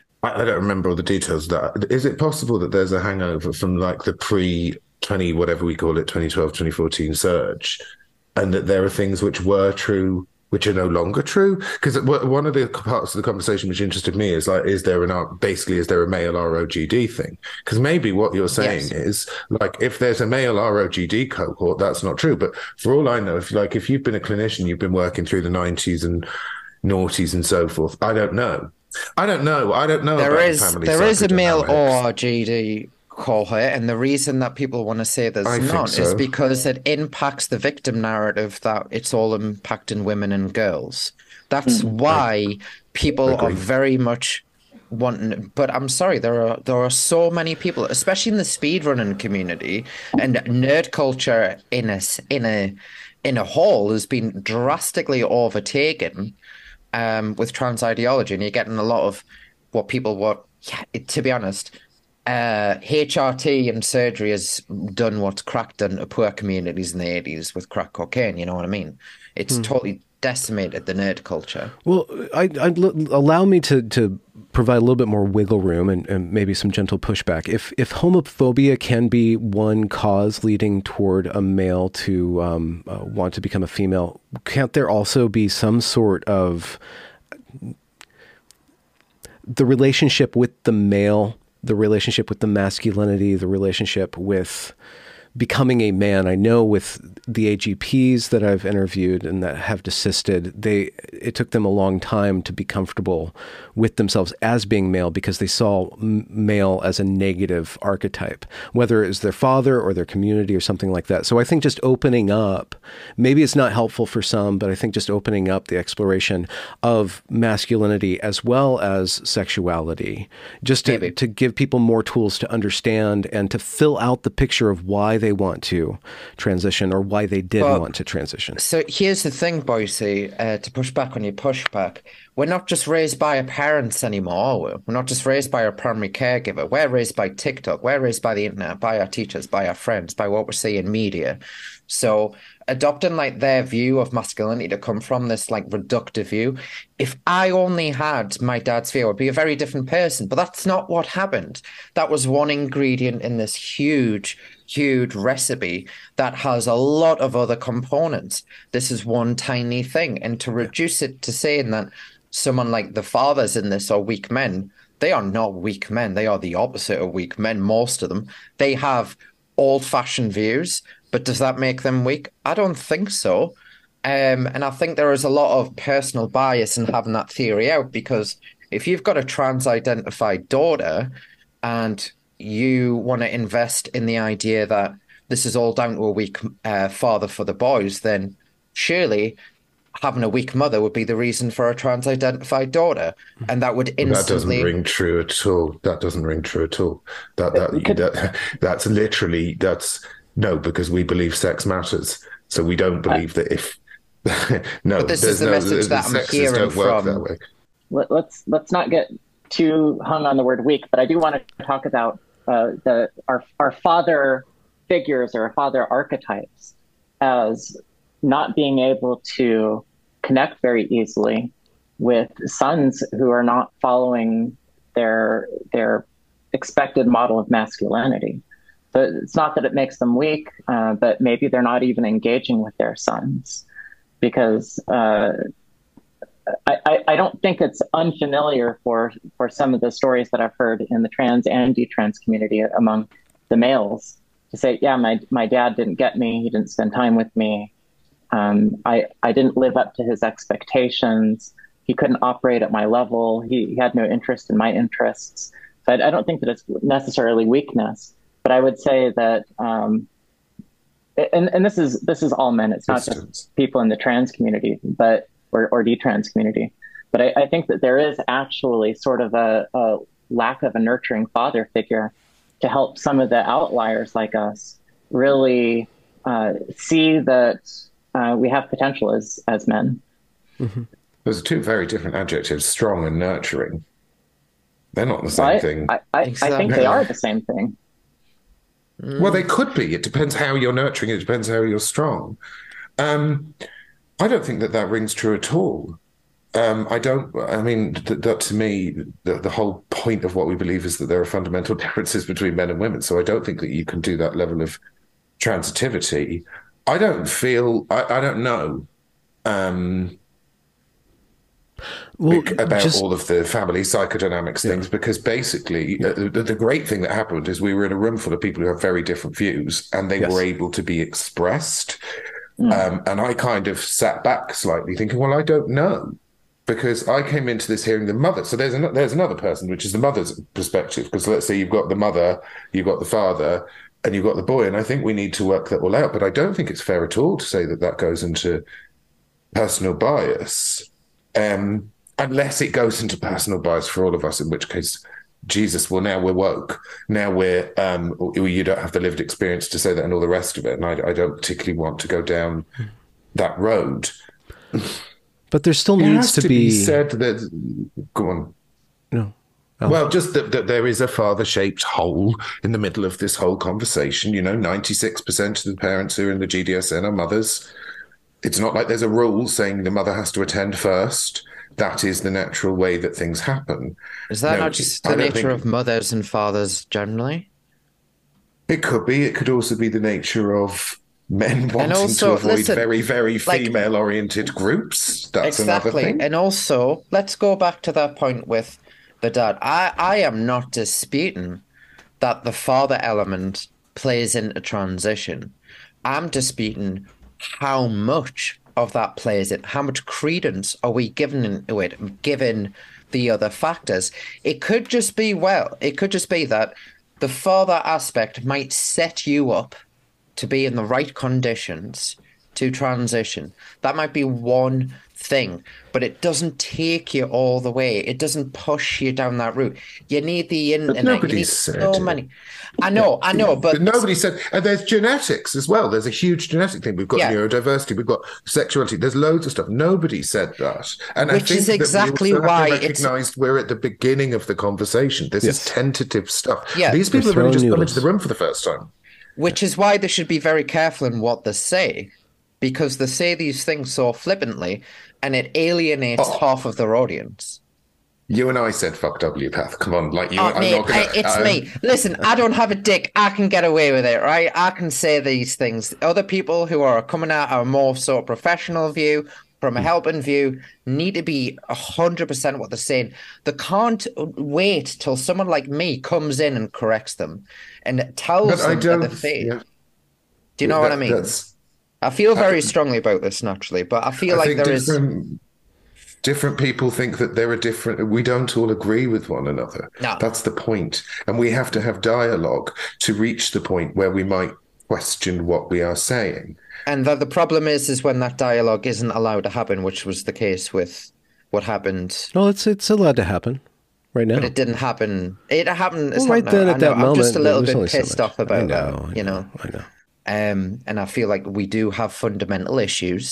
Speaker 3: I don't remember all the details of that. Is it possible that there's a hangover from like the pre twenty, whatever we call it, twenty twelve, twenty fourteen surge, and that there are things which were true, which are no longer true? Because one of the parts of the conversation which interested me is like, is there an, basically, is there a male R O G D thing? Because maybe what you're saying yes. is like, if there's a male R O G D cohort, that's not true. But for all I know, if like, if you've been a clinician, you've been working through the nineties and noughties and so forth, I don't know. I don't know. I don't know.
Speaker 4: There
Speaker 3: about
Speaker 4: is
Speaker 3: family
Speaker 4: there is a male R O G D cohort, and the reason that people want to say there's
Speaker 3: I
Speaker 4: not
Speaker 3: so.
Speaker 4: is because it impacts the victim narrative that it's all impacting women and girls. That's mm. why people are very much wanting. But I'm sorry, there are there are so many people, especially in the speedrunning community and nerd culture in a in a in a whole, has been drastically overtaken. Um, with trans ideology, and you're getting a lot of what people were, yeah, it, to be honest, uh, H R T and surgery has done what crack done to poor communities in the eighties with crack cocaine, you know what I mean? It's hmm. totally decimated the nerd culture.
Speaker 2: Well, I, I'd l- allow me to, to provide a little bit more wiggle room and, and maybe some gentle pushback. If if homophobia can be one cause leading toward a male to um, uh, want to become a female, can't there also be some sort of the relationship with the male, the relationship with the masculinity, the relationship with becoming a man? I know with the A G Ps that I've interviewed and that have desisted, they it took them a long time to be comfortable with themselves as being male because they saw m- male as a negative archetype, whether it was their father or their community or something like that. So I think just opening up, maybe it's not helpful for some, but I think just opening up the exploration of masculinity as well as sexuality, just to, to give people more tools to understand and to fill out the picture of why they want to transition or why they did well, want to transition.
Speaker 4: So here's the thing, Boise, uh, to push back on your pushback. We're not just raised by our parents anymore, are we? We're not just raised by our primary caregiver. We're raised by TikTok. We're raised by the internet, by our teachers, by our friends, by what we see in media. So adopting like their view of masculinity to come from this like reductive view, if I only had my dad's view, I'd be a very different person. But that's not what happened. That was one ingredient in this huge, huge recipe that has a lot of other components. This is one tiny thing. And to reduce it to saying that someone like the fathers in this are weak men, they are not weak men. They are the opposite of weak men, most of them. They have old-fashioned views, but does that make them weak? I don't think so. Um, and I think there is a lot of personal bias in having that theory out, because if you've got a trans-identified daughter and you want to invest in the idea that this is all down to a weak uh, father for the boys, then surely having a weak mother would be the reason for a trans-identified daughter, and that would instantly.
Speaker 3: That doesn't ring true at all. That doesn't ring true at all. That that, that that's literally that's no, because we believe sex matters. So we don't believe that if No,
Speaker 4: But this is
Speaker 3: there's
Speaker 4: the
Speaker 3: no
Speaker 4: message
Speaker 3: the
Speaker 4: that I'm
Speaker 3: sexes
Speaker 4: hearing
Speaker 3: don't work that
Speaker 4: from.
Speaker 3: way.
Speaker 1: Let, let's let's not get too hung on the word weak, but I do want to talk about uh, the our our father figures or father archetypes as not being able to connect very easily with sons who are not following their their expected model of masculinity. So it's not that it makes them weak, uh, but maybe they're not even engaging with their sons because uh, I, I don't think it's unfamiliar for, for some of the stories that I've heard in the trans and detrans community among the males to say, yeah, my, my dad didn't get me. He didn't spend time with me. Um, I, I didn't live up to his expectations. He couldn't operate at my level. He, he had no interest in my interests. So I, I don't think that it's necessarily weakness, but I would say that, um, and, and this is this is all men. It's not just people in the trans community, but or, or detrans community. But I, I think that there is actually sort of a, a lack of a nurturing father figure to help some of the outliers like us really uh, see that uh, we have potential as as men.
Speaker 3: Mm-hmm. Those are two very different adjectives: strong and nurturing. They're not the same
Speaker 1: well, I,
Speaker 3: thing.
Speaker 1: I, I,
Speaker 4: exactly.
Speaker 1: I think they are the same thing.
Speaker 3: Well, they could be. It depends how you're nurturing. It depends how you're strong. Um, I don't think that that rings true at all. Um, I don't. I mean, that, that to me, the, the whole point of what we believe is that there are fundamental differences between men and women. So I don't think that you can do that level of transitivity. I don't feel. I, I don't know. Um, Well, about just, all of the family psychodynamics things, yeah. because basically yeah. uh, the, the great thing that happened is we were in a room full of people who have very different views and they yes. were able to be expressed. Mm. Um, and I kind of sat back slightly thinking, well, I don't know, because I came into this hearing the mother. So there's, an, there's another person, which is the mother's perspective, because let's say you've got the mother, you've got the father, and you've got the boy. And I think we need to work that all out. But I don't think it's fair at all to say that that goes into personal bias. Um, Unless it goes into personal bias for all of us, in which case, Jesus, well, now we're woke. Now we're, um, you don't have the lived experience to say that and all the rest of it. And I, I don't particularly want to go down that road.
Speaker 2: But there still needs
Speaker 3: has to,
Speaker 2: to
Speaker 3: be...
Speaker 2: be
Speaker 3: said that, go on.
Speaker 2: No. Oh.
Speaker 3: Well, just that, that there is a father-shaped hole in the middle of this whole conversation. You know, ninety-six percent of the parents who are in the G D S N are mothers. It's not like there's a rule saying the mother has to attend first. That is the natural way that things happen.
Speaker 4: Is that no, not just the nature think... of mothers and fathers generally?
Speaker 3: It could be. It could also be the nature of men wanting also, to avoid listen, very, very female-oriented like, groups. That's
Speaker 4: exactly.
Speaker 3: another thing.
Speaker 4: And also, let's go back to that point with the dad. I, I am not disputing that the father element plays into transition. I'm disputing how much of that plays it. How much credence are we giving into it, given the other factors? It could just be, well, it could just be that the father aspect might set you up to be in the right conditions to transition. That might be one thing, but it doesn't take you all the way. It doesn't push you down that route. You need the internet.
Speaker 3: Nobody
Speaker 4: you need
Speaker 3: said
Speaker 4: so
Speaker 3: it.
Speaker 4: many. I know, I know, but,
Speaker 3: but nobody said. And there's genetics as well. There's a huge genetic thing. We've got yeah. neurodiversity. We've got sexuality. There's loads of stuff. Nobody said that. And
Speaker 4: Which
Speaker 3: I think
Speaker 4: is exactly
Speaker 3: that we
Speaker 4: why
Speaker 3: recognized we're at the beginning of the conversation. This yes. is tentative stuff.
Speaker 4: Yeah.
Speaker 3: These people have only just come into the room for the first time.
Speaker 4: Which is why they should be very careful in what they say, because they say these things so flippantly, and it alienates oh. half of their audience.
Speaker 3: You and I said "fuck W Path." Come on, like you.
Speaker 4: Oh,
Speaker 3: I'm
Speaker 4: mate,
Speaker 3: not gonna,
Speaker 4: I, it's
Speaker 3: um...
Speaker 4: me. Listen, I don't have a dick. I can get away with it, right? I can say these things. Other people who are coming out a more sort of professional view, from a helping view, need to be a hundred percent what they're saying. They can't wait till someone like me comes in and corrects them and tells
Speaker 3: but
Speaker 4: them
Speaker 3: I don't,
Speaker 4: that they're fake.
Speaker 3: Yeah.
Speaker 4: Do you know
Speaker 3: that,
Speaker 4: what I mean?
Speaker 3: That's...
Speaker 4: I feel very I, strongly about this naturally, but I feel
Speaker 3: I
Speaker 4: like there is.
Speaker 3: Different people think that there are different. We don't all agree with one another.
Speaker 4: No.
Speaker 3: That's the point. And we have to have dialogue to reach the point where we might question what we are saying.
Speaker 4: And the, the problem is, is when that dialogue isn't allowed to happen, which was the case with what happened.
Speaker 2: No, it's it's allowed to happen right now.
Speaker 4: But it didn't happen. It happened. It's
Speaker 2: well, right then at that
Speaker 4: I'm
Speaker 2: moment.
Speaker 4: I'm just a little bit
Speaker 2: pissed
Speaker 4: so off about
Speaker 2: I know,
Speaker 4: that, you know.
Speaker 2: I know.
Speaker 4: Um, and I feel like we do have fundamental issues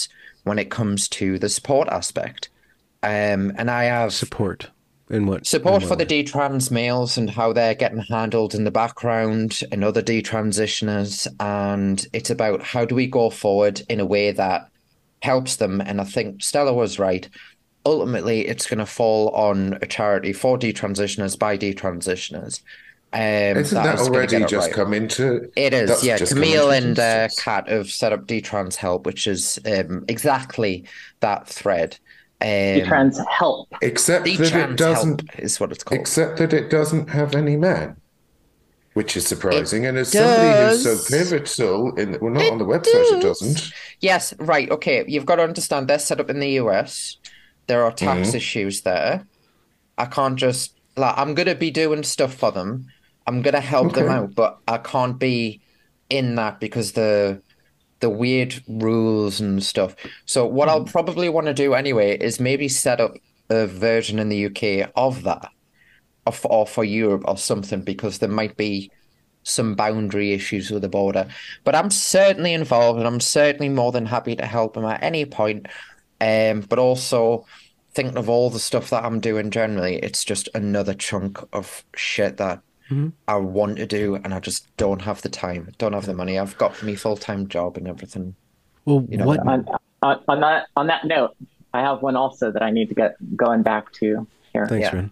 Speaker 4: when it comes to the support aspect. Um, and I have
Speaker 2: Support in what?
Speaker 4: support
Speaker 2: in
Speaker 4: for
Speaker 2: what
Speaker 4: the
Speaker 2: way?
Speaker 4: detrans males and how they're getting handled in the background and other detransitioners. And it's about how do we go forward in a way that helps them. And I think Stella was right. Ultimately, it's going to fall on a charity for detransitioners by detransitioners. Um,
Speaker 3: Isn't
Speaker 4: that
Speaker 3: that
Speaker 4: is going to get
Speaker 3: already
Speaker 4: it
Speaker 3: just
Speaker 4: right.
Speaker 3: come into
Speaker 4: It is,
Speaker 3: that's
Speaker 4: yeah.
Speaker 3: just come
Speaker 4: Camille
Speaker 3: into
Speaker 4: and uh,
Speaker 3: existence?
Speaker 4: Kat have set up Detrans Help, which is um, exactly that thread. Um,
Speaker 1: Trans help.
Speaker 3: Except that it
Speaker 4: Detrans Help
Speaker 3: doesn't
Speaker 4: is what it's called.
Speaker 3: except that it doesn't have any men, which is
Speaker 4: It
Speaker 3: surprising. And as somebody who's so
Speaker 4: does.
Speaker 3: pivotal in well, not
Speaker 4: It
Speaker 3: on the website, it
Speaker 4: does.
Speaker 3: doesn't.
Speaker 4: Yes, right. Okay, you've got to understand they're set up in the U S. There are tax
Speaker 3: Mm,
Speaker 4: issues there. I can't just like I'm gonna be doing stuff for them. I'm gonna help them
Speaker 3: okay.
Speaker 4: out, but I can't be in that because the the weird rules and stuff. So what I'll
Speaker 1: Mhm.
Speaker 4: probably want to do anyway is maybe set up a version in the U K of that, or for, or for Europe or something, because there might be some boundary issues with the border. But I'm certainly involved, and I'm certainly more than happy to help them at any point. Um, but also thinking of all the stuff that I'm doing generally, it's just another chunk of shit that
Speaker 2: Mhm.
Speaker 4: I want to do, and I just don't have the time, don't have the
Speaker 2: Yeah.
Speaker 4: money. I've got my full-time job and everything,
Speaker 2: Well,
Speaker 4: you know.
Speaker 2: what?
Speaker 1: On, on, on that on that note, I have one also that I need to get going back to here.
Speaker 2: Thanks,
Speaker 4: Yeah.
Speaker 2: Ren.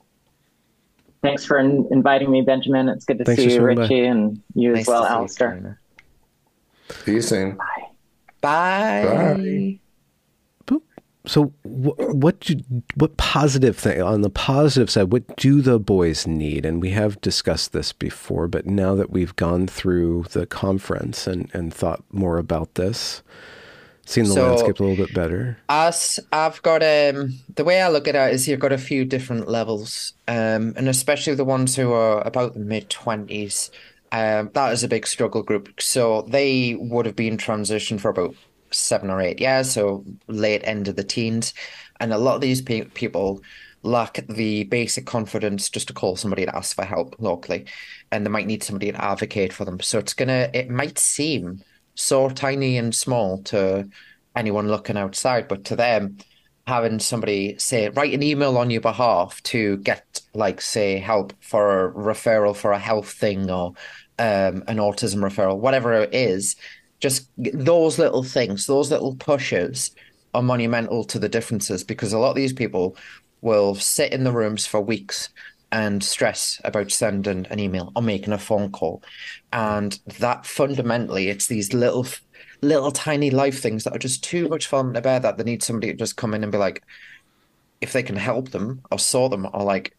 Speaker 1: Thanks for in, inviting me, Benjamin. It's good to
Speaker 2: Thanks
Speaker 1: see
Speaker 2: for
Speaker 1: you,
Speaker 2: swinging by.
Speaker 1: Richie, and you as
Speaker 4: Nice to
Speaker 1: well,
Speaker 4: see you,
Speaker 1: Alistair.
Speaker 4: Karina.
Speaker 3: See you soon.
Speaker 1: Bye.
Speaker 3: Bye.
Speaker 4: Bye.
Speaker 2: Boop. So, what, what, do, what positive thing on the positive side? What do the boys need? And we have discussed this before, but now that we've gone through the conference and, and thought more about this, seen the
Speaker 4: So,
Speaker 2: landscape a little bit better.
Speaker 4: As I've got um the way I look at it is you've got a few different levels, um, and especially the ones who are about the mid twenties. Um, that is a big struggle group. So they would have been transitioned for about seven or eight years, so late end of the teens, and a lot of these pe people lack the basic confidence just to call somebody and ask for help locally, and they might need somebody to advocate for them. So it's gonna it might seem so tiny and small to anyone looking outside, but to them, having somebody say, write an email on your behalf to get, like, say, help for a referral for a health thing or um, an autism referral, whatever it is, just those little things, those little pushes are monumental to the differences because a lot of these people will sit in the rooms for weeks and stress about sending an email or making a phone call. And that fundamentally, it's these little little tiny life things that are just too much for them to bear that they need somebody to just come in and be like, if they can help them or sort them or like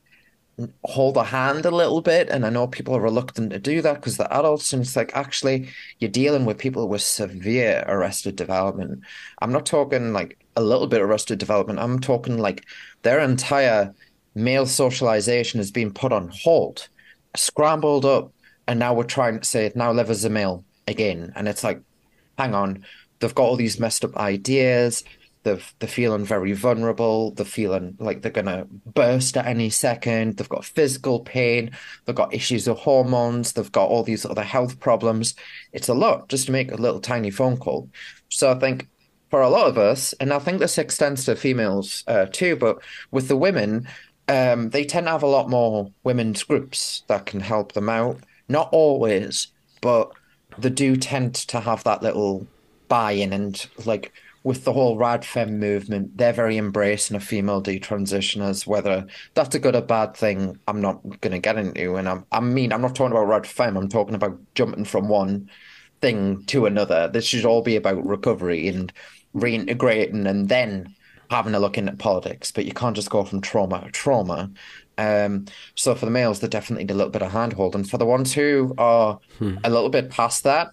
Speaker 4: hold a hand a little bit. And I know people are reluctant to do that because they're adults. And it's like, actually, you're dealing with people with severe arrested development. I'm not talking like a little bit arrested development. I'm talking like their entire male socialization has been put on hold, scrambled up. And now we're trying to say, now live as a male again. And it's like, hang on, they've got all these messed up ideas. They've, they're feeling very vulnerable. They're feeling like they're going to burst at any second. They've got physical pain. They've got issues with hormones. They've got all these other health problems. It's a lot just to make a little tiny phone call. So I think for a lot of us, and I think this extends to females uh, too, but with the women, um, they tend to have a lot more women's groups that can help them out. Not always, but they do tend to have that little buy-in and like with the whole RadFem movement, they're very embracing of female detransitioners. Whether that's a good or bad thing, I'm not going to get into. And I'm, I mean, I'm not talking about RadFem. I'm talking about jumping from one thing to another. This should all be about recovery and reintegrating and then having a look into politics. But you can't just go from trauma to trauma. Um, so for the males, they definitely need a little bit of handhold. And for the ones who are
Speaker 2: Hmm.
Speaker 4: a little bit past that,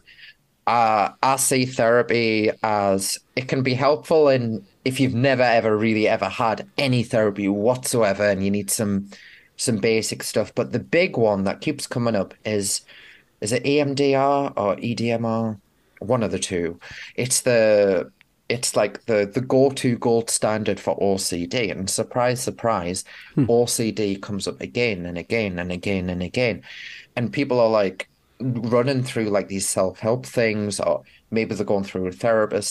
Speaker 4: uh, I see therapy as it can be helpful in if you've never ever really ever had any therapy whatsoever and you need some some basic stuff. But the big one that keeps coming up is is it E M D R or E D M R? One of the two. It's the it's like the the go-to gold standard for O C D. And surprise, surprise,
Speaker 2: Hmm.
Speaker 4: O C D comes up again and again and again and again. And people are like running through like these self-help things, or maybe they're going through a therapist.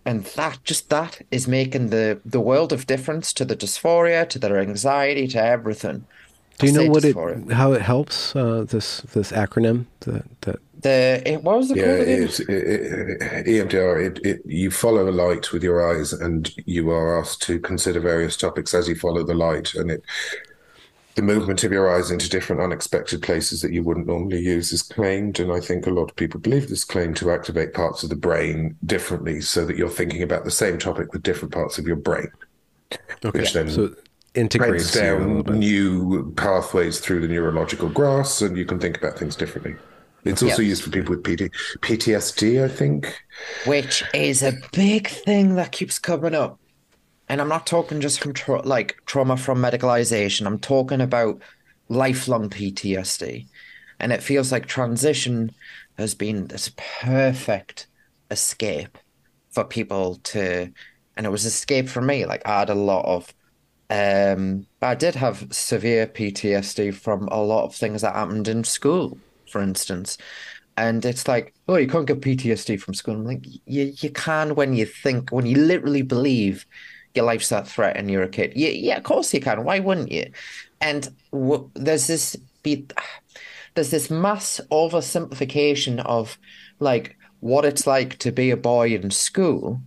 Speaker 4: And that just that is making the the world of difference to the dysphoria, to their anxiety, to everything.
Speaker 2: Do
Speaker 4: I
Speaker 2: you know
Speaker 4: say
Speaker 2: what it,
Speaker 4: dysphoria.
Speaker 2: how it helps, uh, this this acronym that that
Speaker 4: The it, what was it
Speaker 3: Yeah,
Speaker 4: called again?
Speaker 3: it's it, it, E M D R. It, it you follow a light with your eyes, and you are asked to consider various topics as you follow the light, and it the movement of your eyes into different unexpected places that you wouldn't normally use is claimed, and I think a lot of people believe this claim to activate parts of the brain differently, so that you're thinking about the same topic with different parts of your brain,
Speaker 2: okay,
Speaker 3: which then
Speaker 2: so it
Speaker 3: breaks
Speaker 2: integrates you a little
Speaker 3: down
Speaker 2: bit.
Speaker 3: new pathways through the neurological grass, and you can think about things differently. It's also
Speaker 4: Yes,
Speaker 3: used for people with P T, P T S D, I think.
Speaker 4: which is a big thing that keeps coming up. And I'm not talking just from tra like trauma from medicalization. I'm talking about lifelong P T S D. And it feels like transition has been this perfect escape for people to, and it was escape for me. Like I had a lot of, um, I did have severe P T S D from a lot of things that happened in school, for instance. And it's like, oh, you can't get P T S D from school. I'm like, you you can when you think, when you literally believe your life's at threat and you're a kid. Yeah, yeah, of course you can. Why wouldn't you? And w there's this be there's this mass oversimplification of like what it's like to be a boy in school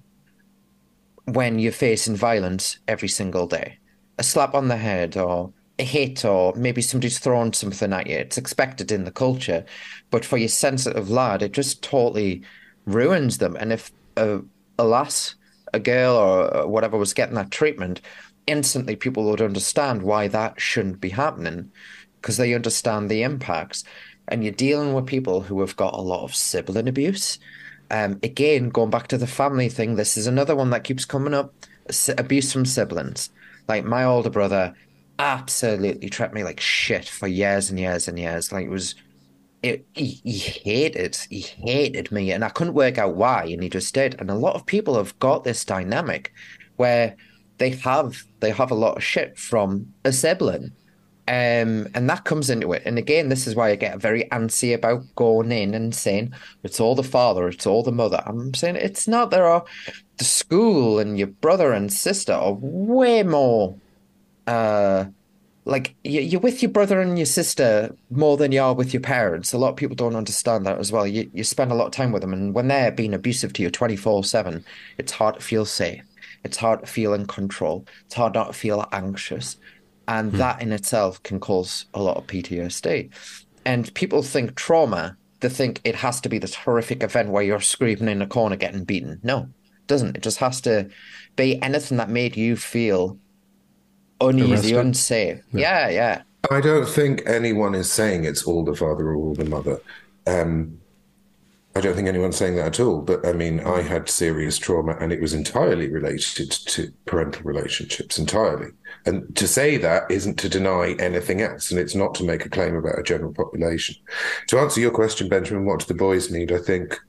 Speaker 4: when you're facing violence every single day. A slap on the head or a hit or maybe somebody's thrown something at you. It's expected in the culture. But for your sensitive lad, it just totally ruins them. And if a, a lass, a girl or whatever was getting that treatment, instantly people would understand why that shouldn't be happening because they understand the impacts. And you're dealing with people who have got a lot of sibling abuse. Um, again, going back to the family thing, this is another one that keeps coming up. S- abuse from siblings. Like my older brother absolutely treated me like shit for years and years and years. Like it was, it, he, he hated, he hated me, and I couldn't work out why, and he just did. And a lot of people have got this dynamic where they have they have a lot of shit from a sibling. Um, and that comes into it. And again, this is why I get very antsy about going in and saying it's all the father, it's all the mother. I'm saying it's not. There are the school and your brother and sister are way more uh like you- you're with your brother and your sister more than you are with your parents. A lot of people don't understand that as well. You you spend a lot of time with them, and when they're being abusive to you twenty-four seven, it's hard to feel safe. It's hard to feel in control. It's hard not to feel anxious. And
Speaker 2: Hmm.
Speaker 4: that in itself can cause a lot of P T S D. And people think trauma, they think it has to be this horrific event where you're screaming in a corner getting beaten. No, it doesn't. It just has to be anything that made you feel uneasy,
Speaker 2: Arrested?
Speaker 4: unsafe.
Speaker 2: Yeah.
Speaker 4: Yeah, yeah.
Speaker 3: I don't think anyone is saying it's all the father or all the mother. Um, I don't think anyone's saying that at all. But I mean, I had serious trauma, and it was entirely related to parental relationships, entirely. And to say that isn't to deny anything else, and it's not to make a claim about a general population. To answer your question, Benjamin, what do the boys need? I think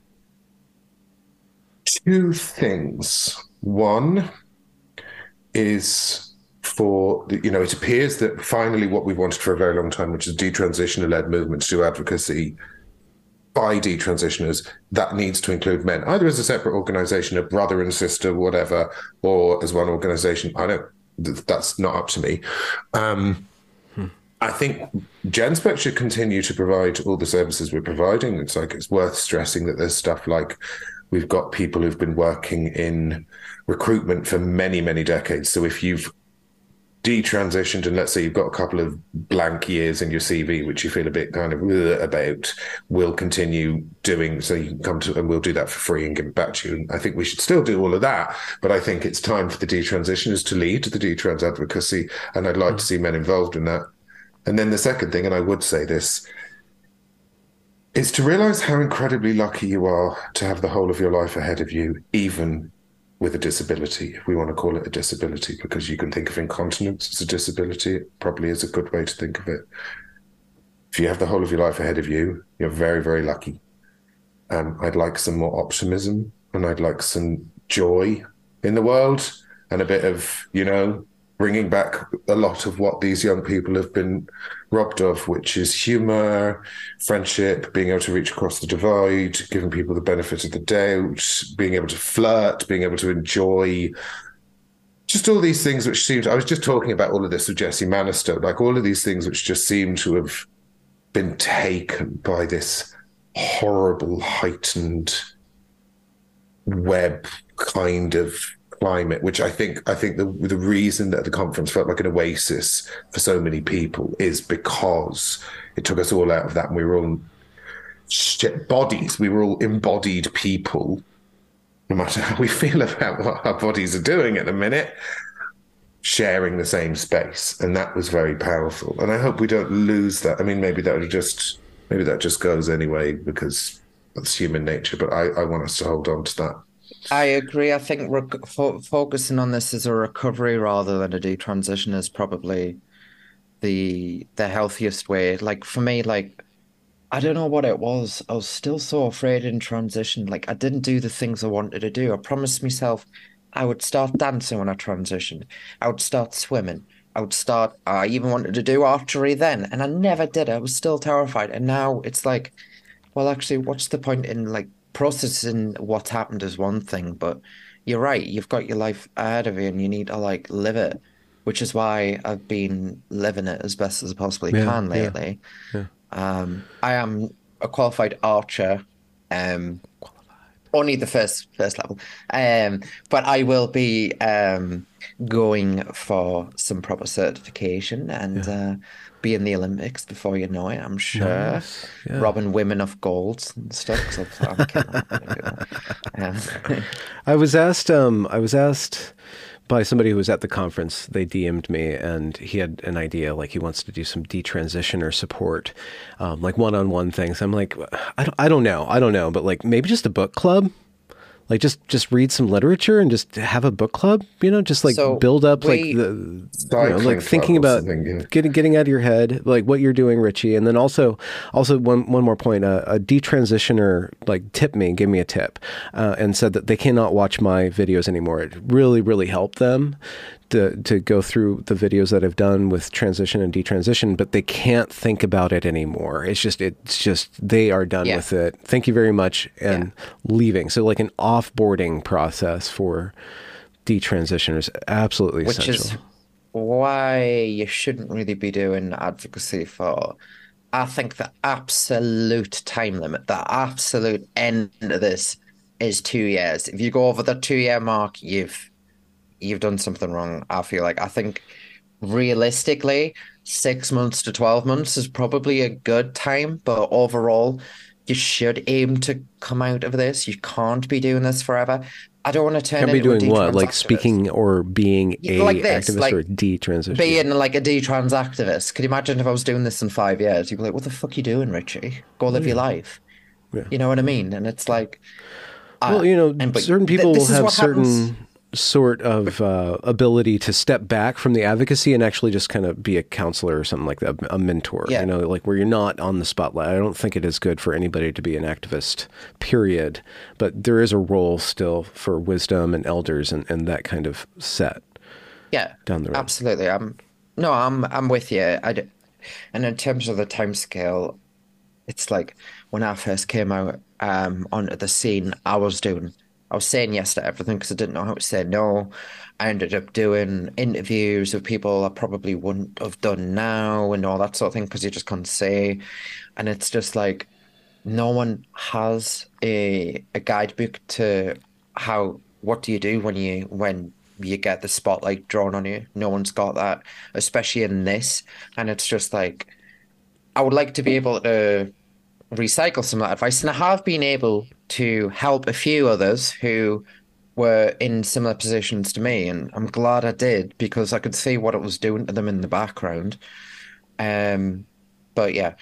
Speaker 3: two things. One is for the, you know, it appears that finally what we've wanted for a very long time, which is detransitioner-led movements to advocacy by detransitioners, that needs to include men, either as a separate organization, a brother and sister, whatever, or as one organization. I don't, that's not up to me. Um,
Speaker 2: Hmm.
Speaker 3: I think GenSpec should continue to provide all the services we're providing. It's like, it's worth stressing that there's stuff like we've got people who've been working in recruitment for many, many decades. So if you've detransitioned and let's say you've got a couple of blank years in your C V which you feel a bit kind of "Ugh" about, we'll continue doing, so you can come to and we'll do that for free and give it back to you. And I think we should still do all of that, but I think it's time for the detransitioners to lead the detrans advocacy, and I'd like
Speaker 2: Hmm.
Speaker 3: to see men involved in that. And then the second thing, and I would say this, is to realize how incredibly lucky you are to have the whole of your life ahead of you, even with a disability, if we want to call it a disability, because you can think of incontinence as a disability. It probably is a good way to think of it. If you have the whole of your life ahead of you, you're very, very lucky. Um, I'd like some more optimism, and I'd like some joy in the world, and a bit of, you know, bringing back a lot of what these young people have been robbed of, which is humor, friendship, being able to reach across the divide, giving people the benefit of the doubt, being able to flirt, being able to enjoy just all these things which seemed, I was just talking about all of this with Jesse Manister, like all of these things which just seem to have been taken by this horrible, heightened web kind of climate, which I think I think the the reason that the conference felt like an oasis for so many people is because it took us all out of that, and we were all shit bodies. We were all embodied people, no matter how we feel about what our bodies are doing at the minute, sharing the same space, and that was very powerful. And I hope we don't lose that. I mean, maybe that would just maybe that just goes anyway because that's human nature. But I, I want us to hold on to that.
Speaker 4: I agree. I think rec- fo- focusing on this as a recovery rather than a detransition is probably the the healthiest way. Like for me, like I don't know what it was. I was still so afraid in transition. Like I didn't do the things I wanted to do. I promised myself I would start dancing when I transitioned. I would start swimming. I would start. I even wanted to do archery then, and I never did. I was still terrified. And now it's like, well, actually, what's the point in like processing what's happened is one thing, but you're right. You've got your life ahead of you, and you need to like live it. Which is why I've been living it as best as I possibly
Speaker 2: Yeah,
Speaker 4: can
Speaker 2: yeah,
Speaker 4: lately.
Speaker 2: yeah.
Speaker 4: Um, I am a qualified archer. Um, only the first first level. Um, but I will be um going for some proper certification and uh, be in the Olympics before you know it, I'm sure.
Speaker 2: Nice. Yeah.
Speaker 4: Robbing women of gold and stuff. 'Cause I'm, I'm kidding. I'm not gonna do that. Um,
Speaker 2: I was asked. Um, I was asked by somebody who was at the conference. They D M'd me, and he had an idea. Like he wants to do some detransitioner support, um, like one-on-one things. I'm like, I don't. I don't know. I don't know. But like maybe just a book club. Like just just read some literature and just have a book club. You know, just like
Speaker 4: So
Speaker 2: build up
Speaker 4: we-
Speaker 2: like the you know,
Speaker 3: Cycling
Speaker 2: like thinking
Speaker 3: club or
Speaker 2: about
Speaker 3: something, yeah.
Speaker 2: getting getting out of your head, like what you're doing, Richie. And then also also one one more point. Uh, a detransitioner like tipped me, gave me a tip, uh, and said that they cannot watch my videos anymore. It really really helped them to to go through the videos that I've done with transition and detransition, but they can't think about it anymore. It's just it's just they are done
Speaker 4: Yeah.
Speaker 2: with it. Thank you very much, and leaving. So like an offboarding process for detransitioners, absolutely
Speaker 4: which
Speaker 2: essential.
Speaker 4: is why you shouldn't really be doing advocacy for, I think, the absolute time limit, the absolute end of this is two years. If you go over the two year mark, you've you've done something wrong. I feel like I think realistically, six months to twelve months is probably a good time, but overall, you should aim to come out of this. You can't be doing this forever. I don't want to turn
Speaker 2: Can't be
Speaker 4: into a
Speaker 2: doing what,
Speaker 4: detrans
Speaker 2: like
Speaker 4: activist.
Speaker 2: speaking or being a
Speaker 4: Like this,
Speaker 2: activist
Speaker 4: like
Speaker 2: or a detransition.
Speaker 4: Being like a detrans activist. Could you imagine if I was doing this in five years? You'd be like, what the fuck are you doing, Richie? Go live your life.
Speaker 2: Yeah.
Speaker 4: You know what I mean? And it's like, uh,
Speaker 2: Well, you know,
Speaker 4: and- but
Speaker 2: certain
Speaker 4: th-
Speaker 2: people
Speaker 4: this is
Speaker 2: have
Speaker 4: what
Speaker 2: certain
Speaker 4: happens-
Speaker 2: sort of uh, ability to step back from the advocacy and actually just kind of be a counselor or something like that, a mentor,
Speaker 4: Yeah.
Speaker 2: you know, like where you're not on the spotlight. I don't think it is good for anybody to be an activist, period. But there is a role still for wisdom and elders and, and that kind of set
Speaker 4: Yeah,
Speaker 2: down the road.
Speaker 4: absolutely. I'm no, I'm I'm with you. I d- and in terms of the time scale, it's like when I first came out um onto the scene, I was doing I was saying yes to everything because I didn't know how to say no. I ended up doing interviews with people I probably wouldn't have done now and all that sort of thing because you just can't say. And it's just like no one has a a guidebook to how what do you do when you when you get the spotlight drawn on you. No one's got that, especially in this. And it's just like I would like to be able to recycle some of that advice, and I have been able to help a few others who were in similar positions to me, and I'm glad I did because I could see what it was doing to them in the background. Um, but yeah,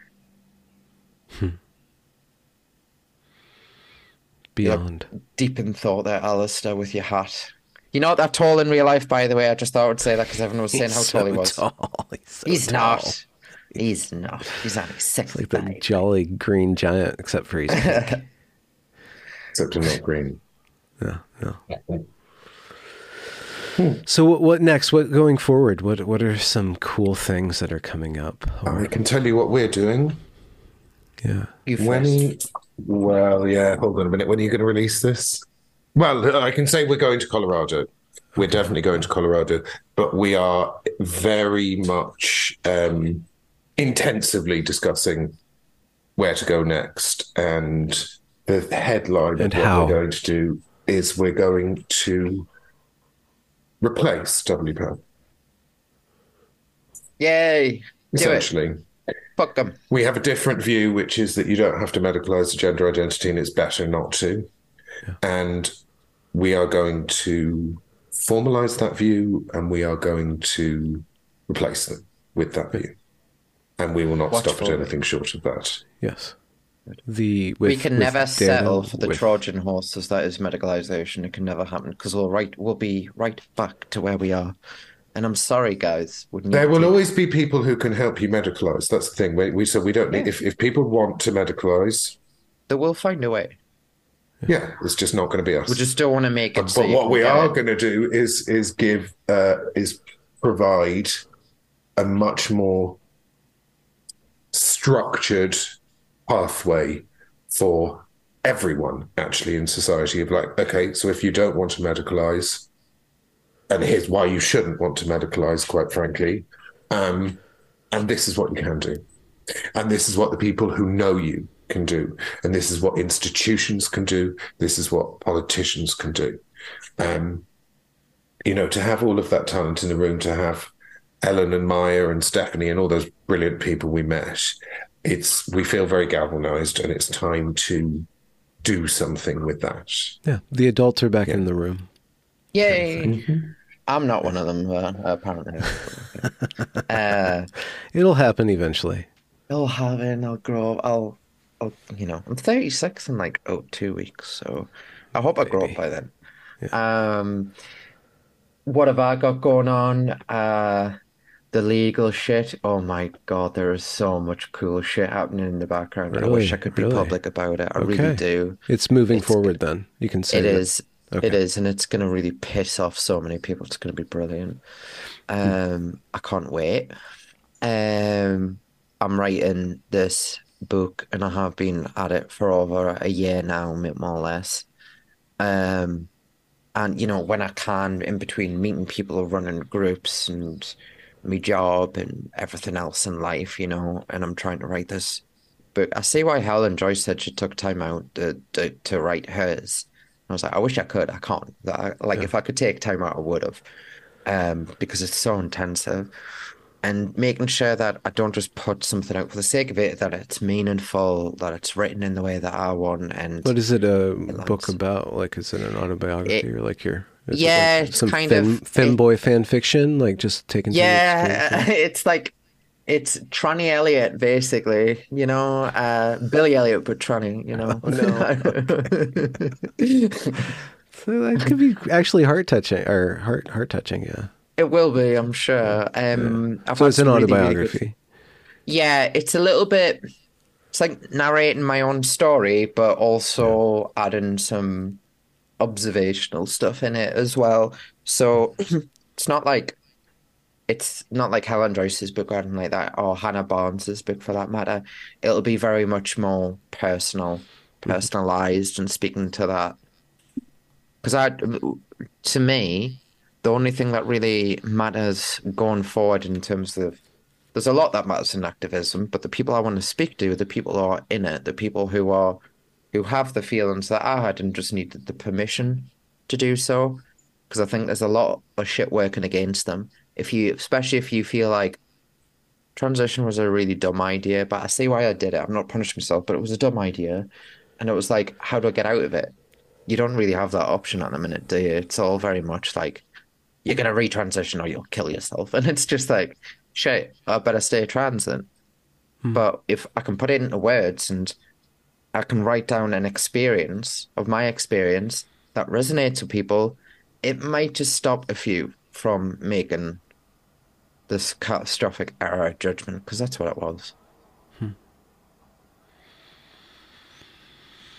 Speaker 2: Beyond.
Speaker 4: deep in thought there, Alistair, with your hat. You're not that tall in real life, by the way. I just thought I would say that because everyone was saying how
Speaker 2: He's
Speaker 4: tall he
Speaker 2: so
Speaker 4: was.
Speaker 2: tall. He's, so
Speaker 4: He's
Speaker 2: tall.
Speaker 4: not. He's not. He's only
Speaker 2: Like
Speaker 4: sixty-five.
Speaker 2: the jolly green giant, except for he's pink.
Speaker 3: Except I'm not green.
Speaker 2: Yeah, yeah. So what, what next? What going forward? What what are some cool things that are coming up?
Speaker 3: I can tell you what we're doing.
Speaker 2: Yeah.
Speaker 4: You
Speaker 3: When
Speaker 4: first.
Speaker 3: you, well, yeah, hold on a minute. When are you going to release this? Well, I can say we're going to Colorado. We're definitely going to Colorado, but we are very much um, intensively discussing where to go next. And the headline
Speaker 2: And
Speaker 3: of what
Speaker 2: how.
Speaker 3: we're going to do is we're going to replace W P A N,
Speaker 4: Yay! Do it.
Speaker 3: essentially.
Speaker 4: Fuck them.
Speaker 3: We have a different view, which is that you don't have to medicalize the gender identity and it's better not to.
Speaker 2: Yeah.
Speaker 3: And we are going to formalize that view and we are going to replace them with that view. And we will not
Speaker 4: Watch
Speaker 3: stop at
Speaker 4: for
Speaker 3: anything short of that.
Speaker 2: Yes. The with,
Speaker 4: we can
Speaker 2: with
Speaker 4: never
Speaker 2: Dana,
Speaker 4: settle for the
Speaker 2: with,
Speaker 4: Trojan horses that is medicalization. It can never happen because we'll right we'll be right back to where we are. And I'm sorry, guys. Wouldn't
Speaker 3: There
Speaker 4: you
Speaker 3: will
Speaker 4: take-
Speaker 3: always be people who can help you medicalize. That's the thing. We, we so we don't need
Speaker 4: Yeah.
Speaker 3: if, if people want to medicalize,
Speaker 4: They will find a way.
Speaker 3: yeah, it's just not going to be us.
Speaker 4: We just don't want to make it.
Speaker 3: But,
Speaker 4: so
Speaker 3: but
Speaker 4: you
Speaker 3: what
Speaker 4: can
Speaker 3: we
Speaker 4: get
Speaker 3: are
Speaker 4: it.
Speaker 3: going to do is is give uh, is provide a much more structured pathway for everyone actually in society of like, okay, so if you don't want to medicalize, and here's why you shouldn't want to medicalize, quite frankly, um, and this is what you can do, and this is what the people who know you can do, and this is what institutions can do, this is what politicians can do. Um, you know, to have all of that talent in the room, to have Ellen and Maya and Stephanie and all those brilliant people we met, it's we feel very galvanized, and it's time to do something with that.
Speaker 2: yeah, the adults are back
Speaker 3: Yeah.
Speaker 2: in the room.
Speaker 4: Yay!
Speaker 3: Mm-hmm.
Speaker 4: I'm not one of them, uh, apparently. uh,
Speaker 2: It'll happen eventually.
Speaker 4: I'll have it. I'll grow up. I'll, I'll, you know, I'm thirty-six in like oh two weeks, so I hope I grow up
Speaker 2: Baby.
Speaker 4: by then. Um, what have I got going on? Uh, the legal shit. Oh my God, there is so much cool shit happening in the background. I wish
Speaker 2: Really?
Speaker 4: I could be
Speaker 2: Really?
Speaker 4: public about it. I
Speaker 2: Okay.
Speaker 4: really do.
Speaker 2: It's moving
Speaker 4: It's-
Speaker 2: forward then. You can say
Speaker 4: It
Speaker 2: that.
Speaker 4: is.
Speaker 2: Okay.
Speaker 4: It is, and it's going to really piss off so many people. It's going to be brilliant. Um, I can't wait. Um, I'm writing this book, and I have been at it for over a year now, more or less. Um, and you know, when I can, in between meeting people or running groups and my job and everything else in life, you know, and I'm trying to write this book. I see why Helen Joyce said she took time out to to, to write hers. I was like, I wish I could. I can't. I, like,
Speaker 2: Yeah.
Speaker 4: if I could take time out, I would have, um, because it's so intensive. And making sure that I don't just put something out for the sake of it, that it's meaningful, that it's written in the way that I want. And
Speaker 2: What is it a
Speaker 4: It
Speaker 2: book
Speaker 4: likes-
Speaker 2: about? Like, is it an autobiography
Speaker 4: It-
Speaker 2: or like your? Is
Speaker 4: Yeah,
Speaker 2: it like
Speaker 4: it's
Speaker 2: some
Speaker 4: kind
Speaker 2: fem,
Speaker 4: of-
Speaker 2: femboy fan fiction, like just taking.
Speaker 4: yeah, it's like it's Tranny Elliott, basically. You know, uh, Billy Elliot, but Tranny. You know.
Speaker 2: So that could be actually heart touching or heart heart touching. Yeah.
Speaker 4: It will be, I'm sure. Um, I've
Speaker 2: So
Speaker 4: had
Speaker 2: it's an
Speaker 4: some really, really good-
Speaker 2: autobiography.
Speaker 4: Yeah, it's a little bit. It's like narrating my own story, but also adding some observational stuff in it as well. So it's not like it's not like Helen Joyce's book or anything like that, or Hannah Barnes's book for that matter. It'll be very much more personal, personalized, and speaking to that. Because I, to me, the only thing that really matters going forward in terms of there's a lot that matters in activism, but the people I want to speak to, the people who are in it, the people who are who have the feelings that I had and just needed the permission to do so. Because I think there's a lot of shit working against them. If you, especially if you feel like transition was a really dumb idea, but I see why I did it. I'm not punishing myself, but it was a dumb idea. And it was like, how do I get out of it? You don't really have that option at the minute, do you? It's all very much like, you're going to retransition or you'll kill yourself. And it's just like, shit, I better stay trans then.
Speaker 2: Hmm.
Speaker 4: But if I can put it into words and I can write down an experience of my experience that resonates with people, it might just stop a few from making this catastrophic error of judgment, because that's what it was.
Speaker 2: Hmm.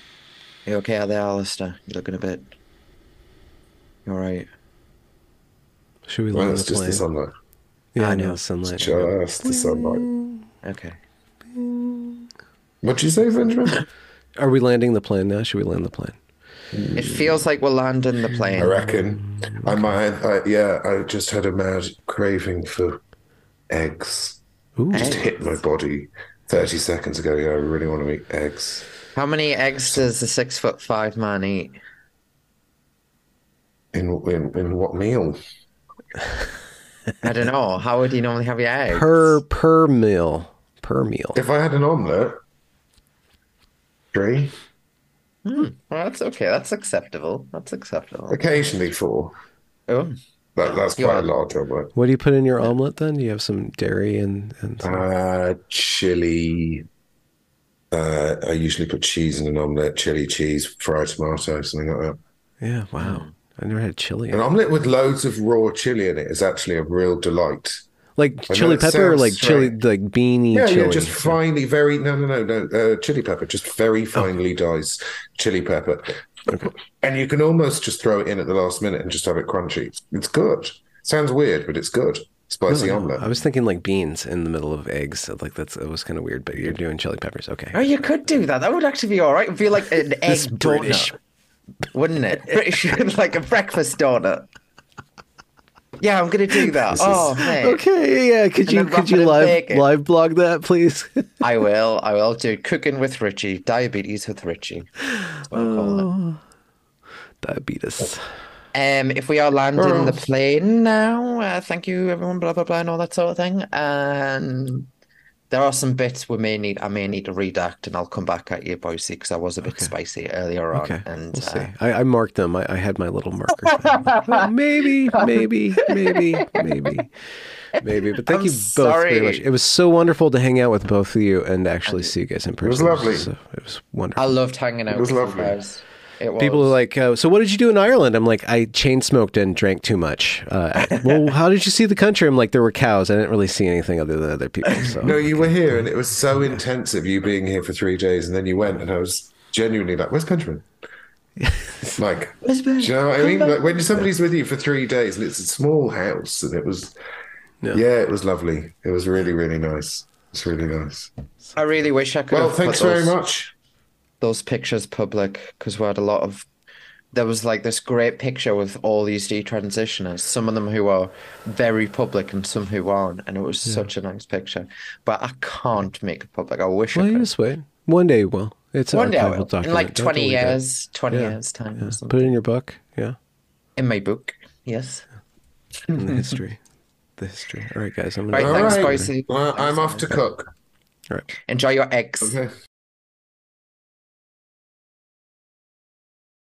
Speaker 4: You okay out there, Alistair? You're looking a bit... You all right?
Speaker 2: Should we
Speaker 3: Well,
Speaker 2: land
Speaker 3: it's
Speaker 2: the
Speaker 3: just
Speaker 2: plane?
Speaker 3: the sunlight.
Speaker 2: Yeah,
Speaker 4: I
Speaker 2: I know,
Speaker 4: know.
Speaker 2: the sunlight.
Speaker 3: Just the sunlight.
Speaker 4: Okay.
Speaker 3: What'd you say, Benjamin?
Speaker 2: Are we landing the plane now? Should we land the plane?
Speaker 4: It feels like we're landing the
Speaker 3: I
Speaker 4: plane.
Speaker 3: reckon. I might. I, yeah, I just had a mad craving for eggs.
Speaker 2: Ooh.
Speaker 3: Just hit my body thirty seconds ago. Yeah, I really want to eat eggs.
Speaker 4: How many eggs does a six foot five man eat?
Speaker 3: In in in what meal?
Speaker 4: I don't know. How would you normally have your eggs?
Speaker 2: Per per meal. Per meal.
Speaker 3: If I had an omelette, three.
Speaker 4: Hmm. Well, that's okay. That's acceptable. That's acceptable.
Speaker 3: Occasionally four.
Speaker 4: Oh,
Speaker 3: That, that's
Speaker 4: You
Speaker 3: quite
Speaker 4: are-
Speaker 3: a large omelette.
Speaker 2: What do you put in your omelet then? Do you have some dairy and, and some...
Speaker 3: Uh, chili. Uh, I usually put cheese in an omelette, chili, cheese, fried tomato, something like that.
Speaker 2: Yeah, wow. I never had chili. in
Speaker 3: An
Speaker 2: it.
Speaker 3: omelette with loads of raw chili in it is actually a real delight.
Speaker 2: Like
Speaker 3: I know
Speaker 2: chili
Speaker 3: it
Speaker 2: pepper or
Speaker 3: sounds
Speaker 2: like chili,
Speaker 3: strange.
Speaker 2: like beanie
Speaker 3: Yeah,
Speaker 2: chili?
Speaker 3: yeah, just finely, very no, no, no, no, uh, chili pepper, just very finely diced chili pepper, and you can almost just throw it in at the last minute and just have it crunchy. It's, it's good. Sounds weird, but it's good. Spicy
Speaker 2: No, no,
Speaker 3: omelette.
Speaker 2: I was thinking like beans in the middle of eggs. So like that's it was kind of weird, but you're doing chili peppers. Okay.
Speaker 4: oh, you could do that. That would actually be all right. It'd be like an egg
Speaker 2: This
Speaker 4: donut,
Speaker 2: British-
Speaker 4: wouldn't it? British, like a breakfast donut. Yeah, I'm gonna do that. Oh, mate.
Speaker 2: Okay, yeah. Could
Speaker 4: And
Speaker 2: you
Speaker 4: then wrap
Speaker 2: could you
Speaker 4: it in
Speaker 2: live
Speaker 4: bacon.
Speaker 2: live blog that, please?
Speaker 4: I will. I will do cooking with Richie. Diabetes with Richie. That's what I'm calling it.
Speaker 2: Diabetes.
Speaker 4: Um, if we are landing
Speaker 3: Oh.
Speaker 4: the plane now, uh, thank you everyone, blah blah blah, and all that sort of thing. And there are some bits we may need. I may need to redact, and I'll come back at you, Boise, because I was a bit spicy earlier on.
Speaker 2: Okay,
Speaker 4: And
Speaker 2: we'll see.
Speaker 4: uh,
Speaker 2: I, I marked them. I, I had my little markers. Well, maybe, maybe, maybe, maybe, maybe. But thank
Speaker 4: I'm
Speaker 2: you both very
Speaker 4: sorry.
Speaker 2: much. It was so wonderful to hang out with both of you and actually see you guys in person.
Speaker 3: was lovely.
Speaker 2: So it was wonderful.
Speaker 4: I loved hanging out
Speaker 3: was
Speaker 4: with
Speaker 3: lovely.
Speaker 4: you guys. It was.
Speaker 2: People are like, uh, so what did you do in Ireland? I'm like, I chain smoked and drank too much. Uh, well, how did you see the country? I'm like, there were cows. I didn't really see anything other than other people. So
Speaker 3: No, you were here, and it was so intensive. You being here for three days, and then you went, and I was genuinely like, "Where's Benjamin?" Like, do you know what I mean? Like when somebody's with you for three days, and it's a small house, and it was,
Speaker 2: Yeah.
Speaker 3: yeah, it was lovely. It was really, really nice. It's really nice.
Speaker 4: I really wish I could.
Speaker 3: Well,
Speaker 4: have
Speaker 3: thanks
Speaker 4: put
Speaker 3: very
Speaker 4: those,
Speaker 3: much.
Speaker 4: those pictures public, because we had a lot of. There was like this great picture with all these detransitioners, some of them who are very public and some who aren't, and it was such a nice picture. But I can't make it public. I wish
Speaker 2: well,
Speaker 4: I
Speaker 2: you
Speaker 4: could.
Speaker 2: just wait. One day you will. It's an
Speaker 4: One day I
Speaker 2: archival
Speaker 4: will.
Speaker 2: document.
Speaker 4: In like
Speaker 2: Don't
Speaker 4: twenty
Speaker 2: delete it.
Speaker 4: years, twenty
Speaker 2: Yeah.
Speaker 4: years time
Speaker 2: Yeah.
Speaker 4: or something.
Speaker 2: Put it in your book. Yeah.
Speaker 4: In my book, yes.
Speaker 2: In the history. The history. All right, guys. I'm gonna.
Speaker 4: Right,
Speaker 3: All
Speaker 4: thanks,
Speaker 3: right.
Speaker 4: Boise.
Speaker 3: Well, I'm off to cook.
Speaker 2: All right.
Speaker 4: Enjoy your eggs.
Speaker 3: Okay.